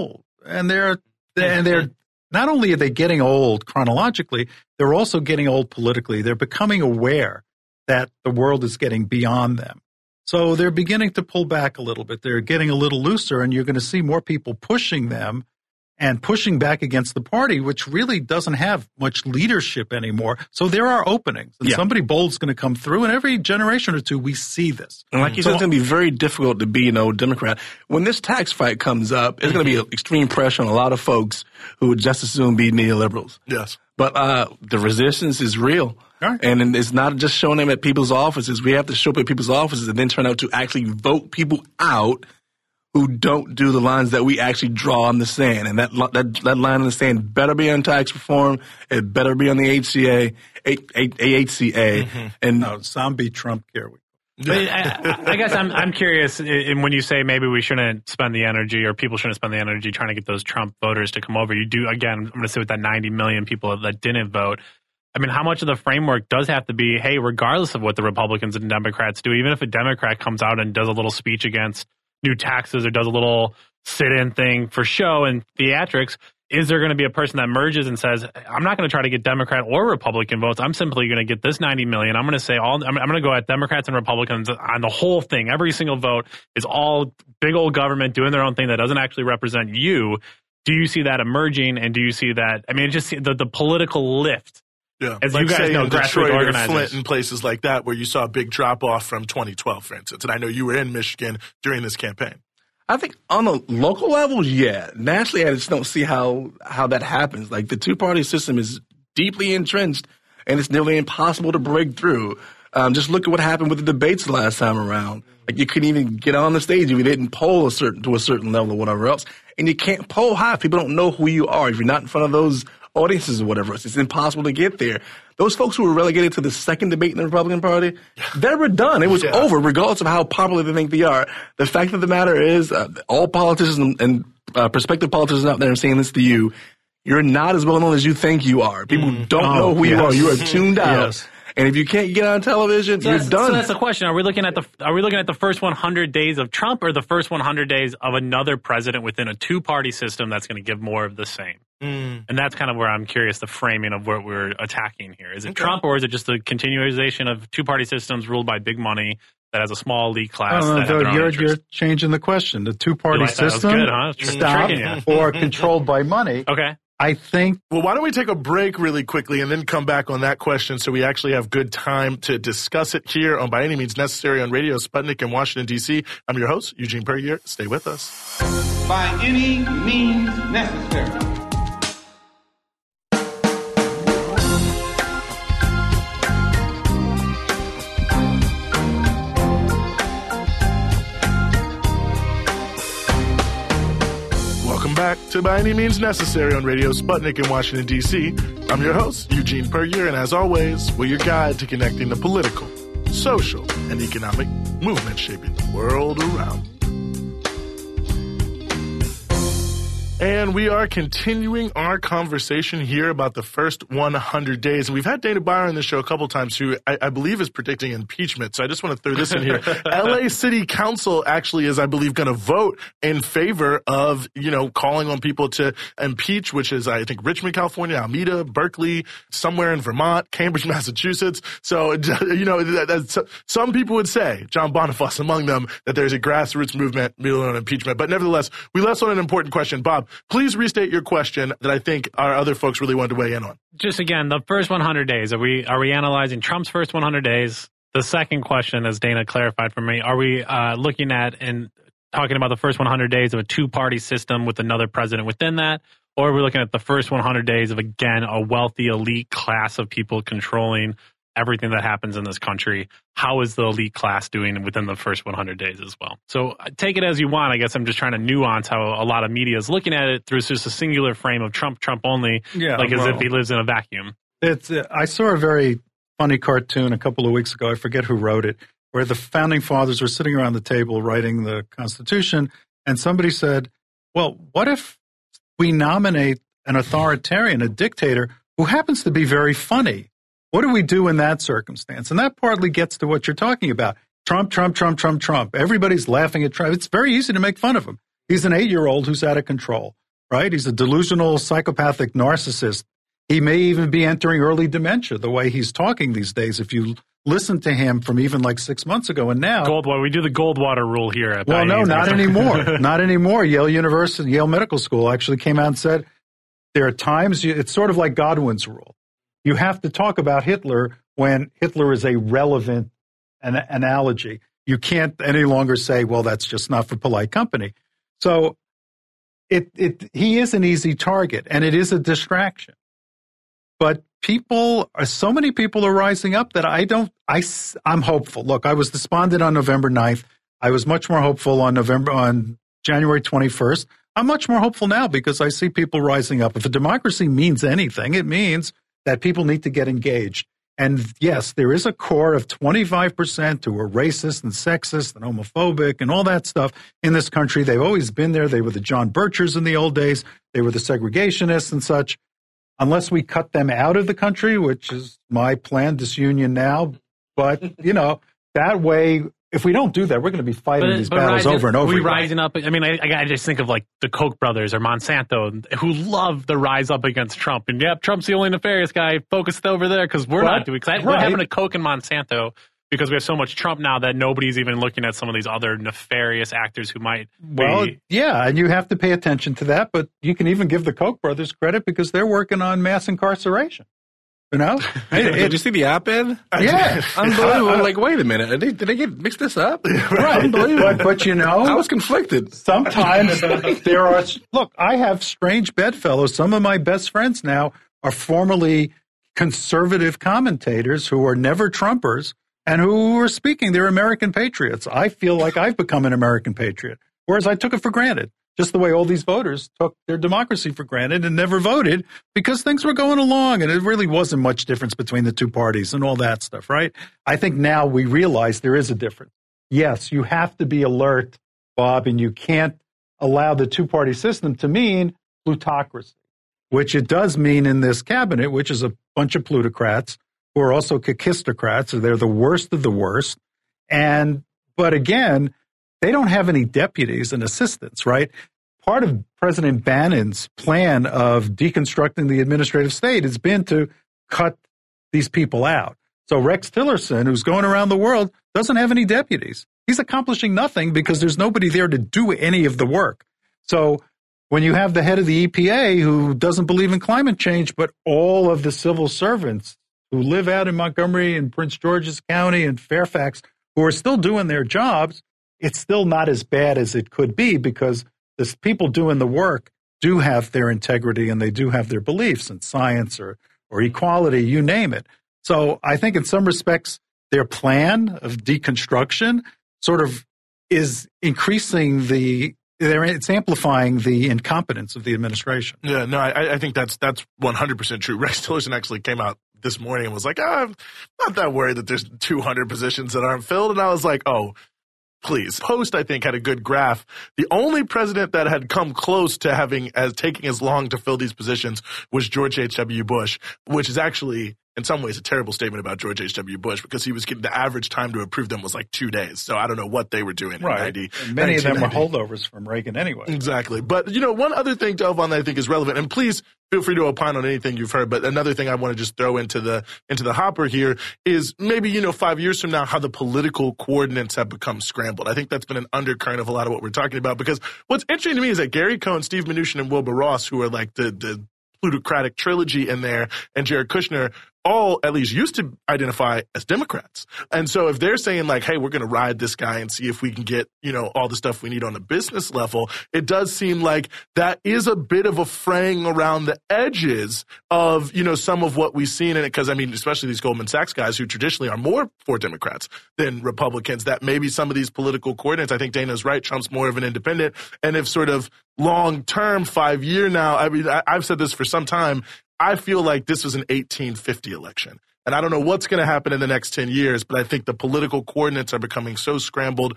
and they're and they're not only are they getting old chronologically, they're also getting old politically. They're becoming aware that the world is getting beyond them. So they're beginning to pull back a little bit. They're getting a little looser, and you're going to see more people pushing them and pushing back against the party, which really doesn't have much leadership anymore. So there are openings, and yeah. somebody bold's going to come through, and every generation or two we see this. And like you so, said, it's going to be very difficult to be an old Democrat. When this tax fight comes up, it's going to be extreme pressure on a lot of folks who would just as soon be neoliberals. Yes. But uh, the resistance is real. Right. And it's not just showing them at people's offices. We have to show up at people's offices and then turn out to actually vote people out who don't do the lines that we actually draw in the sand. And that that, that line in the sand better be on tax reform. It better be on the H C A, A H C A. Mm-hmm. And no, zombie Trump care. But I, I guess I'm I'm curious, and when you say maybe we shouldn't spend the energy, or people shouldn't spend the energy trying to get those Trump voters to come over, you do, again, I'm going to say with that ninety million people that didn't vote, I mean, how much of the framework does have to be, hey, regardless of what the Republicans and Democrats do, even if a Democrat comes out and does a little speech against new taxes or does a little sit-in thing for show and theatrics, is there going to be a person that merges and says, I'm not going to try to get Democrat or Republican votes. I'm simply going to get this ninety million. I'm going to say all, I'm, I'm going to go at Democrats and Republicans on the whole thing. Every single vote is all big old government doing their own thing that doesn't actually represent you. Do you see that emerging? And do you see that? I mean, just the, the political lift. Yeah, as like you guys say know, in grassroots Detroit or organizers. Flint and places like that where you saw a big drop-off from twenty twelve, for instance. And I know you were in Michigan during this campaign. I think on the local levels, yeah. Nationally, I just don't see how, how that happens. Like, the two-party system is deeply entrenched, and it's nearly impossible to break through. Um, just look at what happened with the debates the last time around. Like, you couldn't even get on the stage if you didn't poll a certain to a certain level or whatever else. And you can't poll high if people don't know who you are. If you're not in front of those audiences or whatever else, it's impossible to get there. Those folks who were relegated to the second debate in the Republican Party, they were done. It was yeah. over, regardless of how popular they think they are. The fact of the matter is, uh, all politicians and, and uh, prospective politicians out there are saying this to you, you're not as well known as you think you are. People mm. don't oh, know who yes. you are. You are tuned out. Yes. And if you can't get on television, so you're done. So that's the question. Are we looking at the Are we looking at the first one hundred days of Trump, or the first one hundred days of another president within a two-party system that's going to give more of the same? Mm. And that's kind of where I'm curious the framing of what we're attacking here. Is it okay. Trump, or is it just a continuation of two-party systems ruled by big money that has a small elite class? Oh, that no, have you're, their you're changing the question. The two-party like system, that? That was good, huh? Stop, yeah. or controlled by money. Okay. I think. Well, why don't we take a break really quickly and then come back on that question so we actually have good time to discuss it here on By Any Means Necessary on Radio Sputnik in Washington, D C. I'm your host, Eugene Puryear. Stay with us. By any means necessary. Back to By Any Means Necessary on Radio Sputnik in Washington, D C. I'm your host, Eugene Puryear, and as always, we're your guide to connecting the political, social, and economic movements shaping the world around. And we are continuing our conversation here about the first one hundred days. And we've had Dana Beyer on the show a couple times who I, I believe is predicting impeachment. So I just want to throw this in here. L A City Council actually is, I believe, going to vote in favor of, you know, calling on people to impeach, which is, I think, Richmond, California, Alameda, Berkeley, somewhere in Vermont, Cambridge, Massachusetts. So, you know, that's, some people would say, John Boniface among them, that there's a grassroots movement on impeachment. But nevertheless, we left on an important question. Bob, please restate your question that I think our other folks really wanted to weigh in on. Just again, the first one hundred days. Are we are we analyzing Trump's first one hundred days? The second question, as Dana clarified for me, are we uh, looking at and talking about the first one hundred days of a two-party system with another president within that? Or are we looking at the first one hundred days of, again, a wealthy elite class of people controlling everything that happens in this country? How is the elite class doing within the first one hundred days as well? So take it as you want. I guess I'm just trying to nuance how a lot of media is looking at it through just a singular frame of Trump, Trump only, yeah, like well, as if he lives in a vacuum. It's. Uh, I saw a very funny cartoon a couple of weeks ago. I forget who wrote it, where the founding fathers were sitting around the table writing the Constitution, and somebody said, well, what if we nominate an authoritarian, a dictator, who happens to be very funny? What do we do in that circumstance? And that partly gets to what you're talking about. Trump, Trump, Trump, Trump, Trump. Everybody's laughing at Trump. It's very easy to make fun of him. He's an eight-year-old who's out of control, right? He's a delusional, psychopathic narcissist. He may even be entering early dementia the way he's talking these days. If you listen to him from even like six months ago and now. Goldwater, we do the Goldwater rule here. At well, no, not anymore. Not anymore. Yale University, Yale Medical School actually came out and said there are times, you, it's sort of like Godwin's rule. You have to talk about Hitler when Hitler is a relevant an, analogy. You can't any longer say, well, that's just not for polite company. So it, it, he is an easy target, and it is a distraction. But people, so many people are rising up that I don't, I, I'm hopeful. Look, I was despondent on November ninth. I was much more hopeful on November, on January twenty-first. I'm much more hopeful now because I see people rising up. If a democracy means anything, it means that people need to get engaged. And yes, there is a core of twenty-five percent who are racist and sexist and homophobic and all that stuff in this country. They've always been there. They were the John Birchers in the old days. They were the segregationists and such. Unless we cut them out of the country, which is my plan, disunion now. But, you know, that way, if we don't do that, we're going to be fighting but, these but battles rising, over and over we again. rising up. I mean, I, I just think of like the Koch brothers or Monsanto who love to rise up against Trump. And yeah, Trump's the only nefarious guy focused over there because we're But, not doing it. right. What happened to Koch and Monsanto? Because we have so much Trump now that nobody's even looking at some of these other nefarious actors who might Well, be. yeah, and you have to pay attention to that. But you can even give the Koch brothers credit because they're working on mass incarceration. You know? It, did you see the op-ed? Yeah. Unbelievable. Like, wait a minute. Did they, did they get mixed this up? Right. But, but, you know, I was conflicted. sometimes there are, look, I have strange bedfellows. Some of my best friends now are formerly conservative commentators who are never Trumpers and who are speaking. They're American patriots. I feel like I've become an American patriot, whereas I took it for granted, just the way all these voters took their democracy for granted and never voted because things were going along and it really wasn't much difference between the two parties and all that stuff, right? I think now we realize there is a difference. Yes, you have to be alert, Bob, and you can't allow the two-party system to mean plutocracy, which it does mean in this cabinet, which is a bunch of plutocrats who are also kakistocrats, so they're the worst of the worst. And, but again, they don't have any deputies and assistants, right? Part of President Bannon's plan of deconstructing the administrative state has been to cut these people out. So Rex Tillerson, who's going around the world, doesn't have any deputies. He's accomplishing nothing because there's nobody there to do any of the work. So when you have the head of the E P A who doesn't believe in climate change, but all of the civil servants who live out in Montgomery and Prince George's County and Fairfax who are still doing their jobs, it's still not as bad as it could be because the people doing the work do have their integrity and they do have their beliefs in science or, or equality, you name it. So I think in some respects, their plan of deconstruction sort of is increasing the it's amplifying the incompetence of the administration. Yeah, no, I, I think that's that's one hundred percent true. Rex Tillerson actually came out this morning and was like, oh, I'm not that worried that there's two hundred positions that aren't filled. And I was like, oh, please. Post, I think, had a good graph. The only president that had come close to having as taking as long to fill these positions was George H W. Bush, which is actually in some ways a terrible statement about George H W. Bush because he was getting the average time to approve them was like two days. So I don't know what they were doing right. in ninety. And many of them were holdovers from Reagan anyway. Exactly. But, you know, one other thing, Delvon, that I think is relevant, and please feel free to opine on anything you've heard, but another thing I want to just throw into the into the hopper here is maybe, you know, five years from now, how the political coordinates have become scrambled. I think that's been an undercurrent of a lot of what we're talking about because what's interesting to me is that Gary Cohn, Steve Mnuchin, and Wilbur Ross, who are like the, the plutocratic trilogy in there, and Jared Kushner, all at least used to identify as Democrats. And so if they're saying like, hey, we're going to ride this guy and see if we can get, you know, all the stuff we need on the business level, it does seem like that is a bit of a fraying around the edges of, you know, some of what we've seen in it. Because, I mean, especially these Goldman Sachs guys who traditionally are more for Democrats than Republicans, that maybe some of these political coordinates, I think Dana's right, Trump's more of an independent. And if sort of long term, five year now, I mean, I, I've said this for some time, I feel like this was an eighteen fifty election. And I don't know what's going to happen in the next ten years, but I think the political coordinates are becoming so scrambled.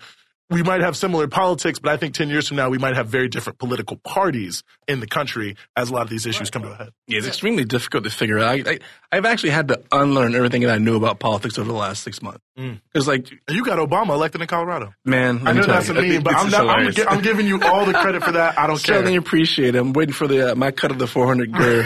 we might have similar politics, but I think ten years from now, we might have very different political parties in the country as a lot of these issues come to a head. Yeah, it's extremely difficult to figure out. I, I, I've actually had to unlearn everything that I knew about politics over the last six months. Because, mm. like, and you got Obama elected in Colorado. Man, I know that's a meme, but I'm, not, I'm, I'm giving you all the credit for that. I don't care. Certainly appreciate it. I'm waiting for the uh, my cut of the four hundred Gurr.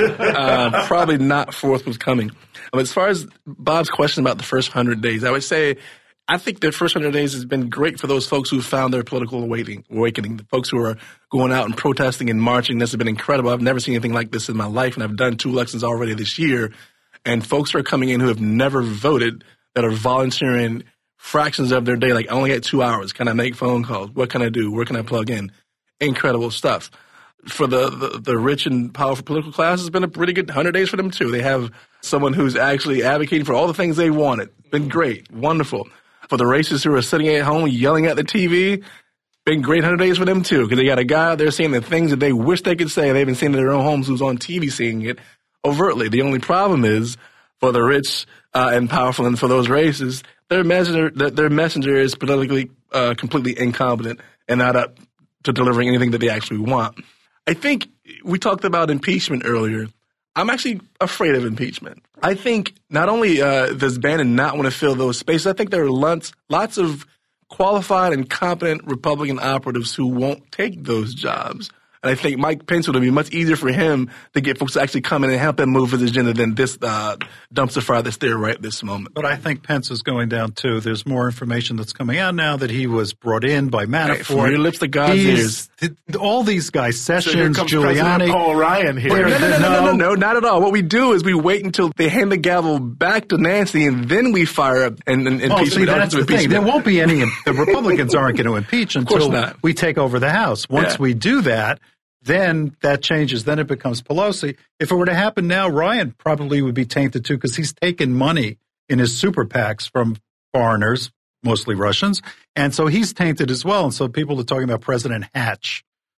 uh, probably not fourth was coming. But as far as Bob's question about the first one hundred days, I would say I think the first one hundred days has been great for those folks who found their political awakening, awakening. The folks who are going out and protesting and marching. This has been incredible. I've never seen anything like this in my life, and I've done two elections already this year. And folks are coming in who have never voted that are volunteering fractions of their day, like, I only got two hours. Can I make phone calls? What can I do? Where can I plug in? Incredible stuff. For the, the, the rich and powerful political class, it's been a pretty good one hundred days for them, too. They have someone who's actually advocating for all the things they wanted. Been great. Wonderful. For the racists who are sitting at home yelling at the T V, been great one hundred days for them, too, because they got a guy out there saying the things that they wish they could say. They haven't seen in their own homes who's on T V saying it overtly. The only problem is, for the rich uh, and powerful and for those racists, their messenger, their messenger is politically uh, completely incompetent and not up to delivering anything that they actually want. I think we talked about impeachment earlier. I'm actually afraid of impeachment. I think not only uh, does Bannon not want to fill those spaces, I think there are lots, lots of qualified and competent Republican operatives who won't take those jobs. And I think Mike Pence would be much easier for him to get folks to actually come in and help him move his agenda than this uh, dumpster fire that's there right this moment. But I think Pence is going down, too. There's more information that's coming out now that he was brought in by Manafort. Hey, from your lips to God's ears. All these guys, Sessions, so here comes Giuliani. President Paul Ryan here. No, no, no, no, no, no, no, not at all. What we do is we wait until they hand the gavel back to Nancy, and then we fire up and, and well, impeach. See, that's the thing. There won't be any – the Republicans aren't going to impeach until we take over the House. Once yeah. we do that – then that changes. Then it becomes Pelosi. If it were to happen now, Ryan probably would be tainted too because he's taken money in his super PACs from foreigners, mostly Russians. And so he's tainted as well. And so people are talking about President Hatch.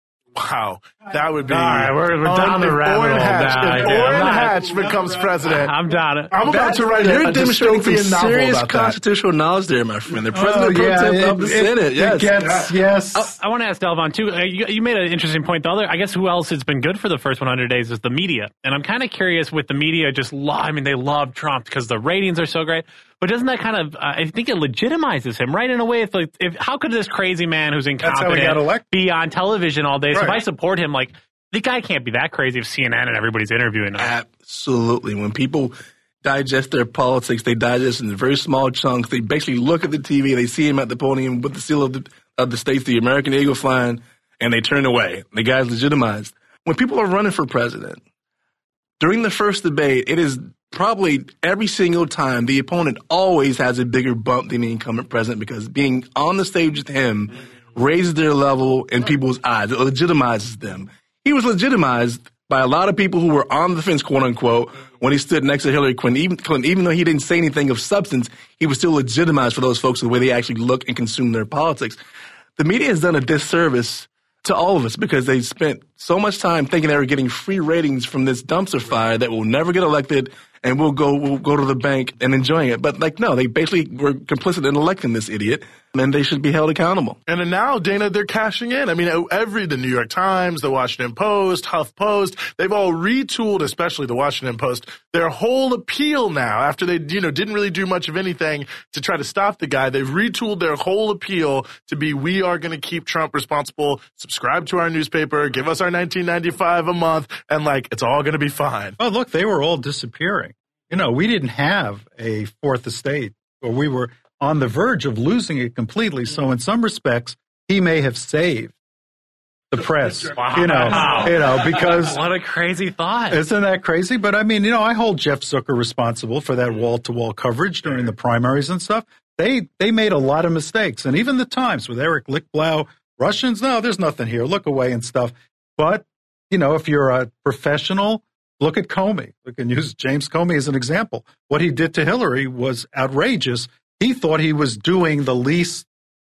Wow. That would be. All right, we're, we're down the rabbit hole. Hatch, if Orrin Hatch becomes president. I'm down. I'm about to write You're a demonstrating some dystopian novel serious about constitutional that. knowledge there, my friend. The president oh, yeah, pro it, of the it, Senate. Yes. It gets, yes. I, I want to ask Delvon, too. Uh, you, you made an interesting point. The other, I guess who else has been good for the first one hundred days is the media. And I'm kind of curious with the media just love, I mean, they love Trump because the ratings are so great. But doesn't that kind of, uh, I think it legitimizes him, right? In a way, if, like, if how could this crazy man who's incompetent be on television all day? So right. if I support him, like, the guy can't be that crazy if C N N and everybody's interviewing him. Absolutely. When people digest their politics, they digest in very small chunks. They basically look at the T V, they see him at the podium with the seal of the, of the states, the American eagle flying, and they turn away. The guy's legitimized. When people are running for president, during the first debate, it is probably every single time the opponent always has a bigger bump than the incumbent president because being on the stage with him raises their level in people's eyes. It legitimizes them. He was legitimized by a lot of people who were on the fence, quote unquote, when he stood next to Hillary Clinton. Even, Clinton, even though he didn't say anything of substance, he was still legitimized for those folks the way they actually look and consume their politics. The media has done a disservice to all of us because they spent so much time thinking they were getting free ratings from this dumpster fire that will never get elected and we'll go we'll go to the bank and enjoying it. But, like, no, they basically were complicit in electing this idiot, and they should be held accountable. And now, Dana, they're cashing in. I mean, every the New York Times, the Washington Post, HuffPost, they've all retooled, especially the Washington Post, their whole appeal now after they, you know, didn't really do much of anything to try to stop the guy. They've retooled their whole appeal to be, we are going to keep Trump responsible, subscribe to our newspaper, give us our nineteen ninety-five a month, and, like, it's all going to be fine. Oh, look, they were all disappearing. You know, we didn't have a fourth estate, or we were on the verge of losing it completely. So in some respects, he may have saved the press, wow. you know, you know, because what a crazy thought. Isn't that crazy? But I mean, you know, I hold Jeff Zucker responsible for that wall-to-wall coverage during the primaries and stuff. They they made a lot of mistakes. And even the Times with Eric Lichtblau, Russians, no, there's nothing here. Look away and stuff. But, you know, if you're a professional, look at Comey. We can use James Comey as an example. What he did to Hillary was outrageous. He thought he was doing the least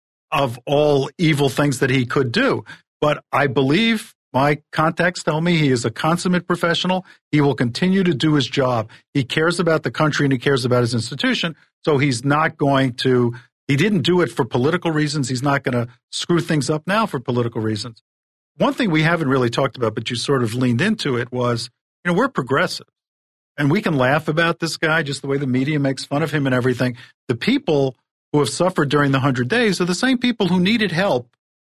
of all evil things that he could do. But I believe my contacts tell me he is a consummate professional. He will continue to do his job. He cares about the country and he cares about his institution. So he's not going to He didn't do it for political reasons. He's not going to screw things up now for political reasons. One thing we haven't really talked about, but you sort of leaned into it, was, you know, we're progressive. And we can laugh about this guy, just the way the media makes fun of him and everything. The people who have suffered during the one hundred days are the same people who needed help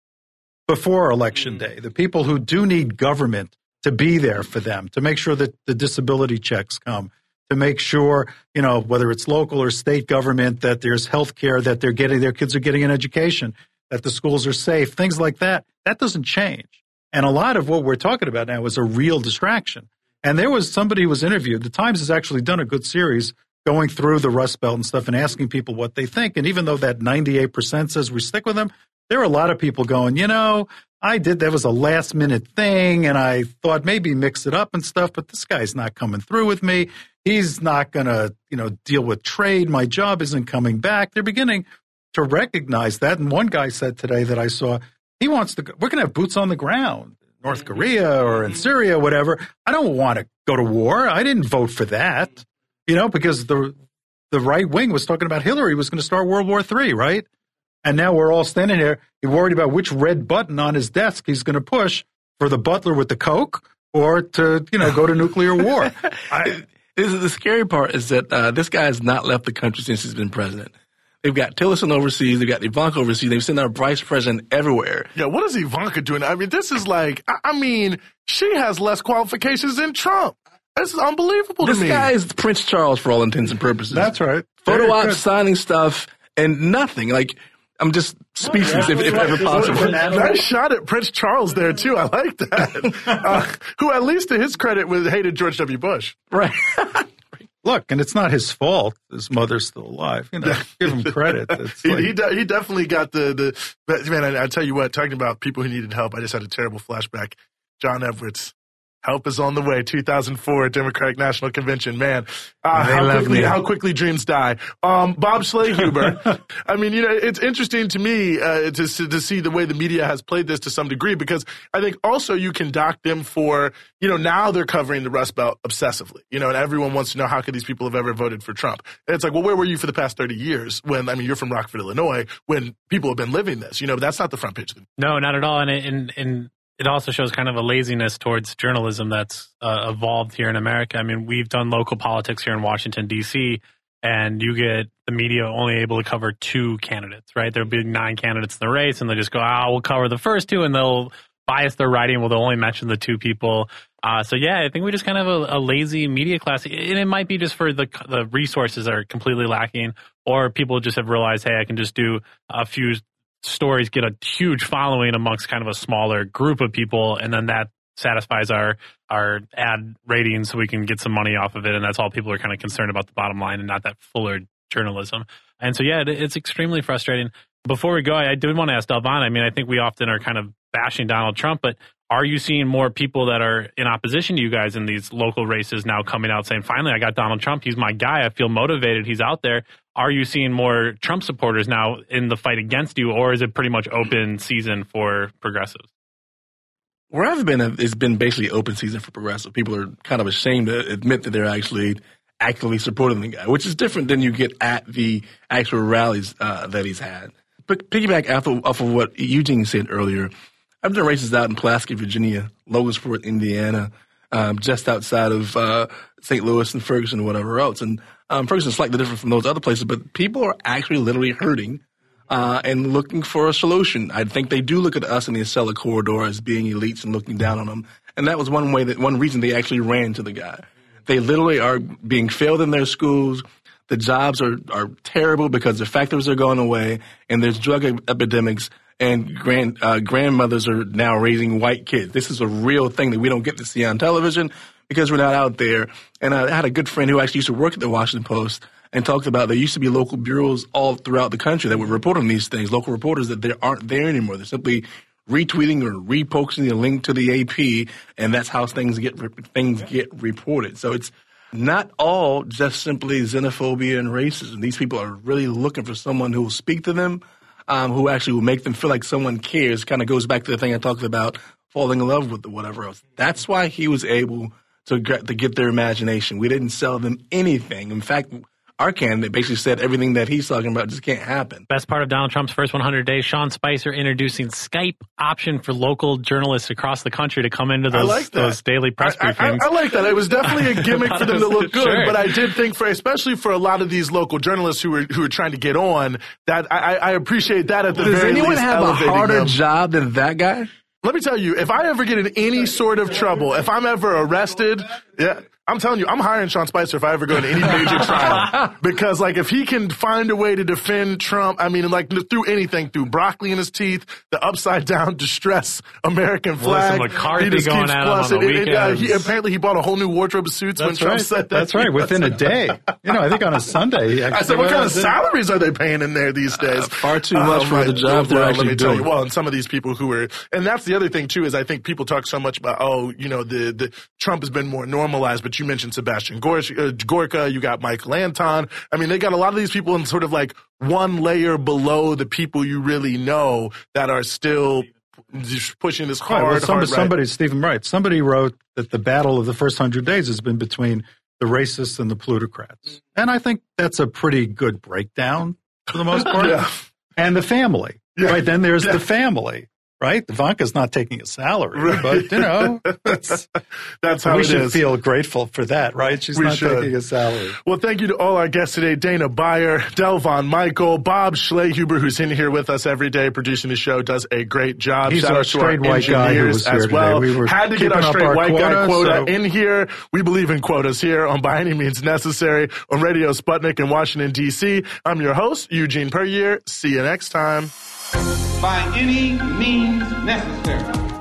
before Election Day, the people who do need government to be there for them, to make sure that the disability checks come, to make sure, you know, whether it's local or state government, that there's health care, that they're getting, their kids are getting an education, that the schools are safe, things like that. That doesn't change. And a lot of what we're talking about now is a real distraction. And there was somebody who was interviewed. The Times has actually done a good series going through the Rust Belt and stuff and asking people what they think. And even though that ninety-eight percent says we stick with them, there are a lot of people going, you know, I did, that was a last minute thing, and I thought maybe mix it up and stuff, but this guy's not coming through with me. He's not going to, you know, deal with trade. My job isn't coming back. They're beginning to recognize that. And one guy said today that I saw, he wants to go, we're going to have boots on the ground. North Korea or in Syria, whatever. I don't want to go to war. I didn't vote for that, you know, because the the right wing was talking about Hillary was going to start World War Three, right? And now we're all standing here worried about which red button on his desk he's going to push for the butler with the Coke or to, you know, go to nuclear war. I, this is the scary part is that uh, this guy has not left the country since he's been president. They've got Tillerson overseas. They've got Ivanka overseas. They've sent our vice president everywhere. Yeah, what is Ivanka doing? I mean, this is like, I, I mean, she has less qualifications than Trump. This is unbelievable this to me. This guy is Prince Charles for all intents and purposes. That's right. Photo ops, signing stuff, and nothing. Like, I'm just speechless, if, if ever possible. Nice shot at Prince Charles there, too. I like that. uh, who, at least to his credit, was hated George W. Bush. Right. Look, and it's not his fault. His mother's still alive. You know, give him credit. It's he like, he, de- he definitely got the the. But man, I, I tell you what, talking about people who needed help, I just had a terrible flashback. John Edwards. Help is on the way. two thousand four Democratic National Convention. Man, uh, how quickly how quickly dreams die. Um, Bob Schlehuber. I mean, you know, it's interesting to me uh, to to see the way the media has played this to some degree, because I think also you can dock them for, you know, now they're covering the Rust Belt obsessively, you know, and everyone wants to know how could these people have ever voted for Trump. And it's like, well, where were you for the past thirty years when, I mean, you're from Rockford, Illinois, when people have been living this? You know, that's not the front page of the news. No, not at all. And and and. It also shows kind of a laziness towards journalism that's uh, evolved here in America. I mean, we've done local politics here in Washington, D C, and you get the media only able to cover two candidates, right? There'll be nine candidates in the race, and they just go, ah, oh, we'll cover the first two, and they'll bias their writing. Well, they'll only mention the two people. Uh, so, yeah, I think we just kind of have a, a lazy media class. And it might be just for the the resources are completely lacking, or people just have realized, hey, I can just do a few stories, get a huge following amongst kind of a smaller group of people, and then that satisfies our our ad ratings so we can get some money off of it, and that's all people are kind of concerned about, the bottom line, and not that fuller journalism. And so, yeah, it, it's extremely frustrating. Before we go, I, I did want to ask Delvon, I mean, I think we often are kind of bashing Donald Trump, but are you seeing more people that are in opposition to you guys in these local races now coming out saying, finally, I got Donald Trump, he's my guy, I feel motivated, he's out there? Are you seeing more Trump supporters now in the fight against you, or is it pretty much open season for progressives? Where I've been, it's been basically open season for progressive. People are kind of ashamed to admit that they're actually actively supporting the guy, which is different than you get at the actual rallies uh, that he's had. But piggyback off of, off of what Eugene said earlier, I've done races out in Pulaski, Virginia, Logansport, Indiana, um, just outside of uh, Saint Louis and Ferguson and whatever else. And um, Ferguson's slightly different from those other places, but people are actually literally hurting uh, and looking for a solution. I think they do look at us in the Acela corridor as being elites and looking down on them. And that was one way that one reason they actually ran to the guy. They literally are being failed in their schools. The jobs are, are terrible because the factories are going away, and there's drug epidemics, and grand uh, grandmothers are now raising white kids. This is a real thing that we don't get to see on television because we're not out there. And I had a good friend who actually used to work at the Washington Post and talked about there used to be local bureaus all throughout the country that would report on these things, local reporters that they aren't there anymore. They're simply retweeting or reposting a link to the A P, and that's how things get things get reported. So it's not all just simply xenophobia and racism. These people are really looking for someone who will speak to them, um, who actually will make them feel like someone cares. Kind of goes back to the thing I talked about, falling in love with or whatever else. That's why he was able to get, to get their imagination. We didn't sell them anything. In fact, our candidate basically said everything that he's talking about just can't happen. Best part of Donald Trump's first one hundred days, Sean Spicer introducing Skype option for local journalists across the country to come into those, like those daily press I, briefings. I, I like that. It was definitely a gimmick for them to look good, Sure. but I did think for, especially for a lot of these local journalists who were who were trying to get on, that I, I appreciate that at the Does very anyone least. have a elevating harder them. job than that guy? Let me tell you, if I ever get in any sort of trouble, if I'm ever arrested, yeah, I'm telling you, I'm hiring Sean Spicer if I ever go into any major trial. Because, like, if he can find a way to defend Trump, I mean, like, through anything, through broccoli in his teeth, the upside-down distress American flag. Melissa McCarthy he just going keeps at him plus on the it, it, uh, he, weekends. apparently, he bought a whole new wardrobe of suits when That's Trump right. said that. That's right. Within a day. You know, I think on a Sunday. He I actually said, what went kind out of and did- salaries are they paying in there these days? Uh, far too much for my- the job they're well, actually let me tell doing. you, well, and some of these people who are, and that's the other thing too, is I think people talk so much about, oh, you know, the, the Trump has been more normalized, but you mentioned Sebastian Gorsh, uh, Gorka, you got Michael Anton. I mean, they got a lot of these people in sort of like one layer below the people you really know that are still just pushing this hard, Right, well, some- hard right. somebody, Stephen Wright, somebody wrote that the battle of the first hundred days has been between the racists and the plutocrats. And I think that's a pretty good breakdown for the most part. Yeah. And the family, Yeah. right? Then there's Yeah. the family, right? Ivanka's not taking a salary, Right. but, you know, it's, That's how we it should is. feel grateful for that, right? She's We not should. taking a salary. Well, thank you to all our guests today, Dana Beyer, Delvon Michael, Bob Schlehuber, who's in here with us every day producing the show, does a great job. He's Shout our out to straight our white guy who engineers was here as today. well. We were Had to get keeping our up straight our white guy quota, quota so- in here. We believe in quotas here on By Any Means Necessary on Radio Sputnik in Washington, D C. I'm your host, Eugene Perrier. See you next time. By any means necessary.